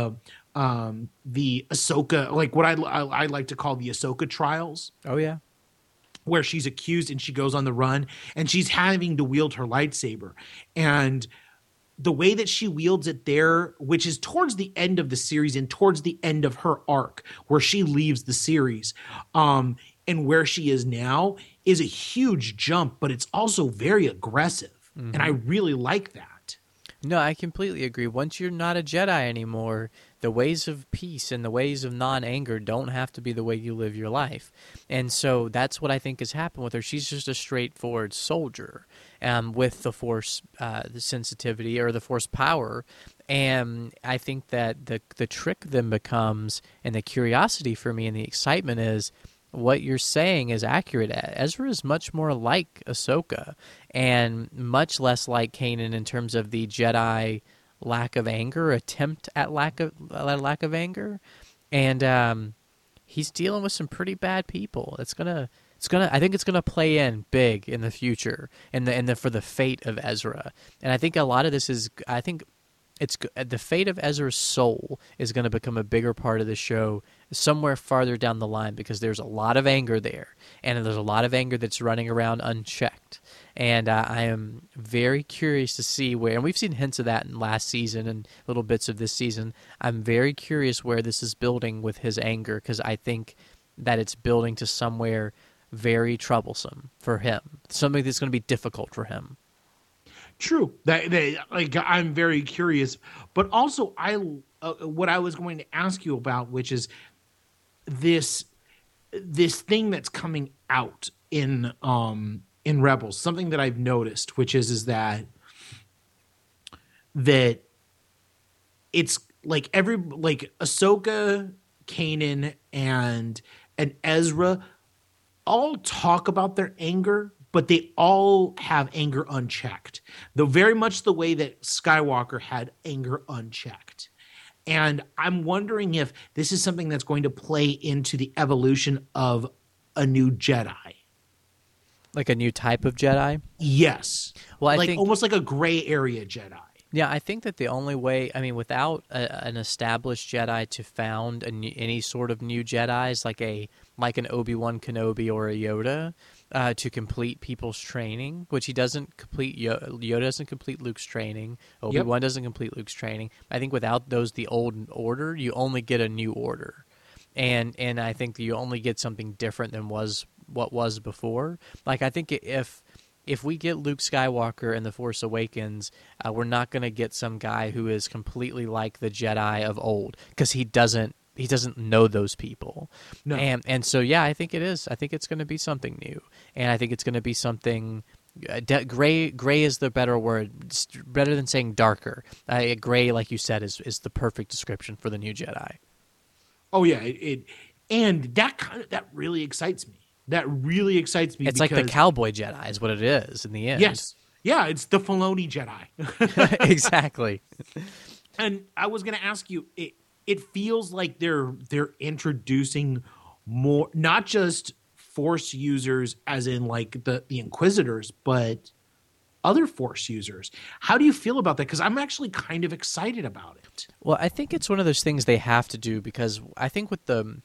S2: the Ahsoka, like what I like to call the Ahsoka trials,
S1: Oh yeah.
S2: where she's accused and she goes on the run and she's having to wield her lightsaber. And the way that she wields it there, which is towards the end of the series and towards the end of her arc, where she leaves the series, and where she is now, is a huge jump, but it's also very aggressive. And I really like that.
S1: No, I completely agree. Once you're not a Jedi anymore, the ways of peace and the ways of non-anger don't have to be the way you live your life. And so that's what I think has happened with her. She's just a straightforward soldier with the Force the sensitivity or the Force power. And I think that the trick then becomes, and the curiosity for me and the excitement is, what you're saying is accurate. Ezra is much more like Ahsoka and much less like Kanan in terms of the Jedi lack of anger, attempt at lack of anger, and he's dealing with some pretty bad people. I think it's gonna play in big in the future, and for the fate of Ezra. And I think a lot of this is, I think it's the fate of Ezra's soul is going to become a bigger part of the show somewhere farther down the line, because there's a lot of anger there, and there's a lot of anger that's running around unchecked. And I am very curious to see where, and we've seen hints of that in last season and little bits of this season. I'm very curious where this is building with his anger, because I think that it's building to somewhere very troublesome for him, something that's going to be difficult for him.
S2: True. Like I'm very curious, but also what I was going to ask you about, which is this thing that's coming out in Rebels, something that I've noticed, which is that it's like Ahsoka, Kanan, and Ezra all talk about their anger, but they all have anger unchecked, though very much the way that Skywalker had anger unchecked. And I'm wondering if this is something that's going to play into the evolution of a new Jedi.
S1: Like a new type of Jedi?
S2: Yes.
S1: Well, I
S2: like
S1: think
S2: almost like a gray area Jedi.
S1: Yeah, I think that the only way, I mean, without an established Jedi to found any sort of new Jedis, like an Obi-Wan Kenobi or a Yoda, to complete people's training, which he doesn't complete. Yoda doesn't complete Luke's training. Obi-Wan doesn't complete Luke's training. I think without those, the old order, you only get a new order, and I think that you only get something different than what was before. Like, I think if we get Luke Skywalker in The Force Awakens, we're not going to get some guy who is completely like the Jedi of old, because he doesn't know those people.
S2: No.
S1: And so, yeah, I think it is. I think it's going to be something new. And I think it's going to be something gray is the better word, it's better than saying darker. Gray, like you said, is the perfect description for the new Jedi.
S2: Oh yeah, and that really excites me. That really excites me.
S1: It's like the cowboy Jedi is what it is in the end.
S2: Yes. Yeah, it's the Filoni Jedi.
S1: Exactly.
S2: And I was going to ask you, it feels like they're introducing more, not just Force users as in like the Inquisitors, but other Force users. How do you feel about that? Because I'm actually kind of excited about it.
S1: Well, I think it's one of those things they have to do, because I think with the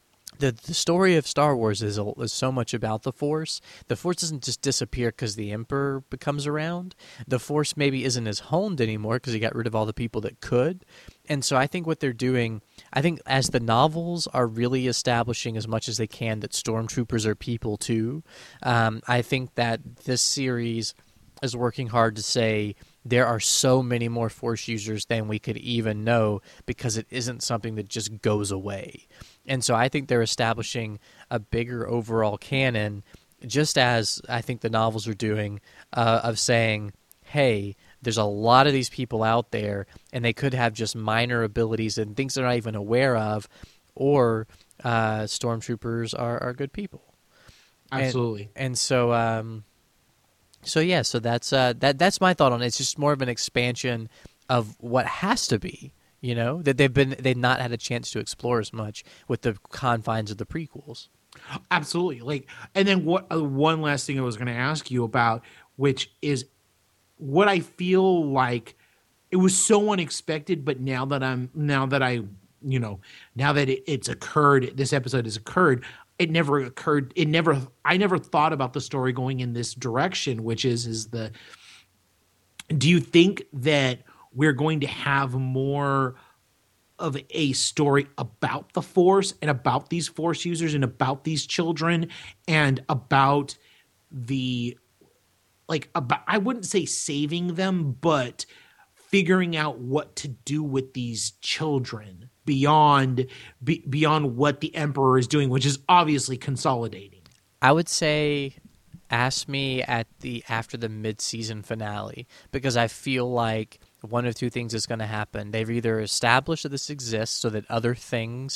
S1: story of Star Wars is so much about the Force. The Force doesn't just disappear because the Emperor becomes around. The Force maybe isn't as honed anymore because he got rid of all the people that could. And so I think what they're doing, I think as the novels are really establishing as much as they can that stormtroopers are people too, I think that this series is working hard to say there are so many more Force users than we could even know, because it isn't something that just goes away. And so I think they're establishing a bigger overall canon, just as I think the novels are doing, of saying, hey, there's a lot of these people out there, and they could have just minor abilities and things they're not even aware of, or stormtroopers are good people.
S2: Absolutely.
S1: And so So yeah, so that's my thought on it. It's just more of an expansion of what has to be, that they've not had a chance to explore as much with the confines of the prequels.
S2: Absolutely. Like, and then what? One last thing I was going to ask you about, which is what I feel like it was so unexpected, but now that it's occurred, this episode has occurred. It never occurred. I never thought about the story going in this direction, which is do you think that we're going to have more of a story about the Force and about these Force users and about these children and about I wouldn't say saving them, but figuring out what to do with these children beyond what the Emperor is doing, which is obviously consolidating?
S1: I would say ask me after the mid-season finale, because I feel like one of two things is going to happen. They've either established that this exists so that other things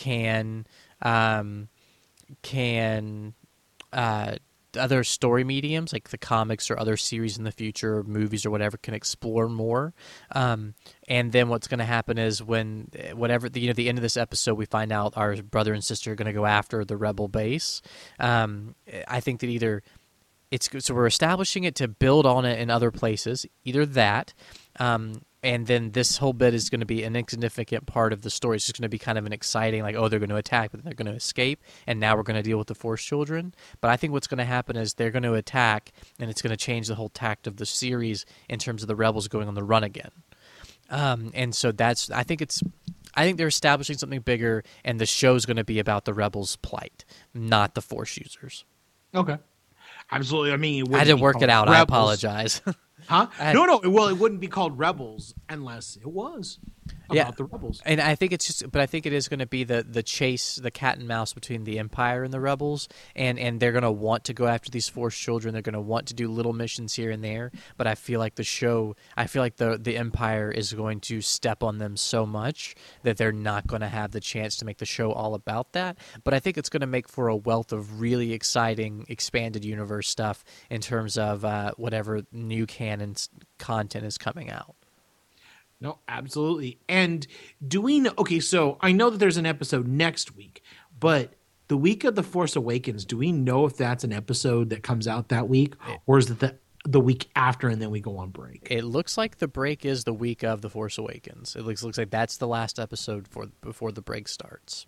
S1: other story mediums like the comics or other series in the future, or movies or whatever, can explore more. And then what's going to happen is when the end of this episode, we find out our brother and sister are going to go after the rebel base. I think that either so we're establishing it to build on it in other places, either that, and then this whole bit is going to be an insignificant part of the story. It's just going to be kind of an exciting, like, oh, they're going to attack, but then they're going to escape, and now we're going to deal with the Force children. But I think what's going to happen is they're going to attack, and it's going to change the whole tact of the series in terms of the rebels going on the run again. And so I think they're establishing something bigger, and the show's going to be about the rebels' plight, not the Force users.
S2: Okay. Absolutely. I mean,
S1: I had to work it out. Rebels. I apologize.
S2: Huh? No. Well, it wouldn't be called Rebels unless it was about the Rebels.
S1: And I think I think it is going to be the chase, the cat and mouse between the Empire and the Rebels, and they're going to want to go after these Force children. They're going to want to do little missions here and there, but I feel like the Empire is going to step on them so much that they're not going to have the chance to make the show all about that. But I think it's going to make for a wealth of really exciting expanded universe stuff in terms of whatever new canon content is coming out.
S2: No, absolutely. And so I know that there's an episode next week, but the week of The Force Awakens, do we know if that's an episode that comes out that week, or is it the week after and then we go on break?
S1: It looks like the break is the week of The Force Awakens. It looks like that's the last episode before the break starts.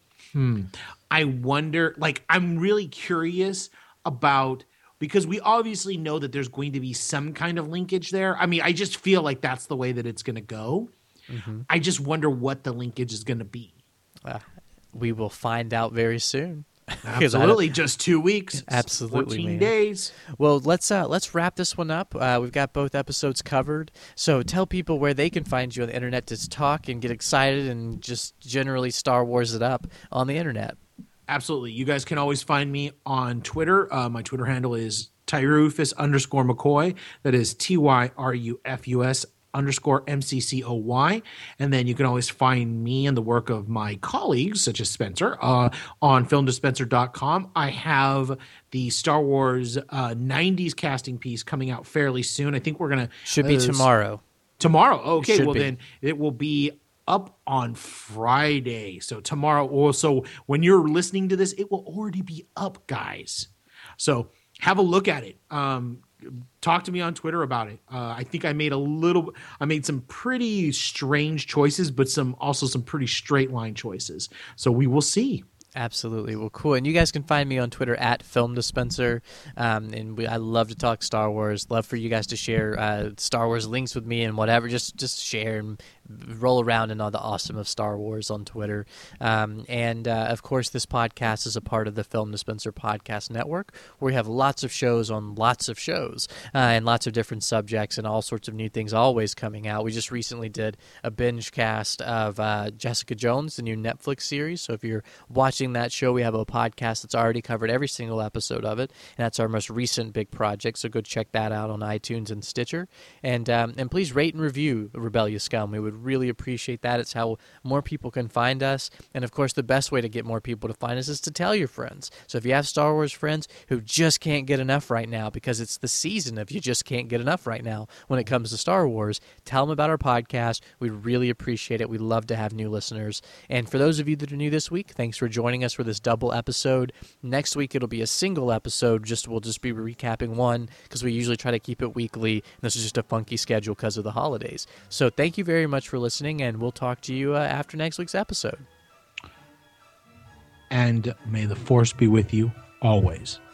S2: I wonder, I'm really curious about, because we obviously know that there's going to be some kind of linkage there. I mean, I just feel like that's the way that it's going to go. Mm-hmm. I just wonder what the linkage is going to be.
S1: We will find out very soon.
S2: Absolutely, just 2 weeks.
S1: Absolutely,
S2: 14 days.
S1: Well, let's wrap this one up. We've got both episodes covered. So tell people where they can find you on the internet to talk and get excited and just generally Star Wars it up on the internet.
S2: Absolutely. You guys can always find me on Twitter. My Twitter handle is Tyrufus_McCoy. That is TYRUFUS_MCCOY. And then you can always find me and the work of my colleagues, such as Spencer, on filmdispenser.com. I have the Star Wars 90s casting piece coming out fairly soon. I think we're going to...
S1: Should be tomorrow.
S2: Tomorrow? Okay, then it will be up on Friday. So tomorrow, also when you're listening to this, it will already be up, guys. So have a look at it. Talk to me on Twitter about it. I think I made some pretty strange choices, but also some pretty straight line choices. So we will see.
S1: Absolutely. Well, cool. And you guys can find me on Twitter at Film Dispenser. I love to talk Star Wars. Love for you guys to share Star Wars links with me and whatever. Just share and roll around in all the awesome of Star Wars on Twitter. Of course, this podcast is a part of the Film Dispenser Podcast Network, where we have lots of shows on lots of shows and lots of different subjects and all sorts of new things always coming out. We just recently did a binge cast of Jessica Jones, the new Netflix series. So if you're watching missing that show, we have a podcast that's already covered every single episode of it, and that's our most recent big project. So go check that out on iTunes and Stitcher, and please rate and review Rebellious Scum. We would really appreciate that. It's how more people can find us, and of course, the best way to get more people to find us is to tell your friends. So if you have Star Wars friends who just can't get enough right now, because it's the season of you just can't get enough right now when it comes to Star Wars, tell them about our podcast. We'd really appreciate it. We'd love to have new listeners. And for those of you that are new this week, thanks for joining us for this double episode. Next week, it'll be a single episode. We'll just be recapping one, because we usually try to keep it weekly. And this is just a funky schedule because of the holidays. So thank you very much for listening, and we'll talk to you after next week's episode.
S2: And may the Force be with you always.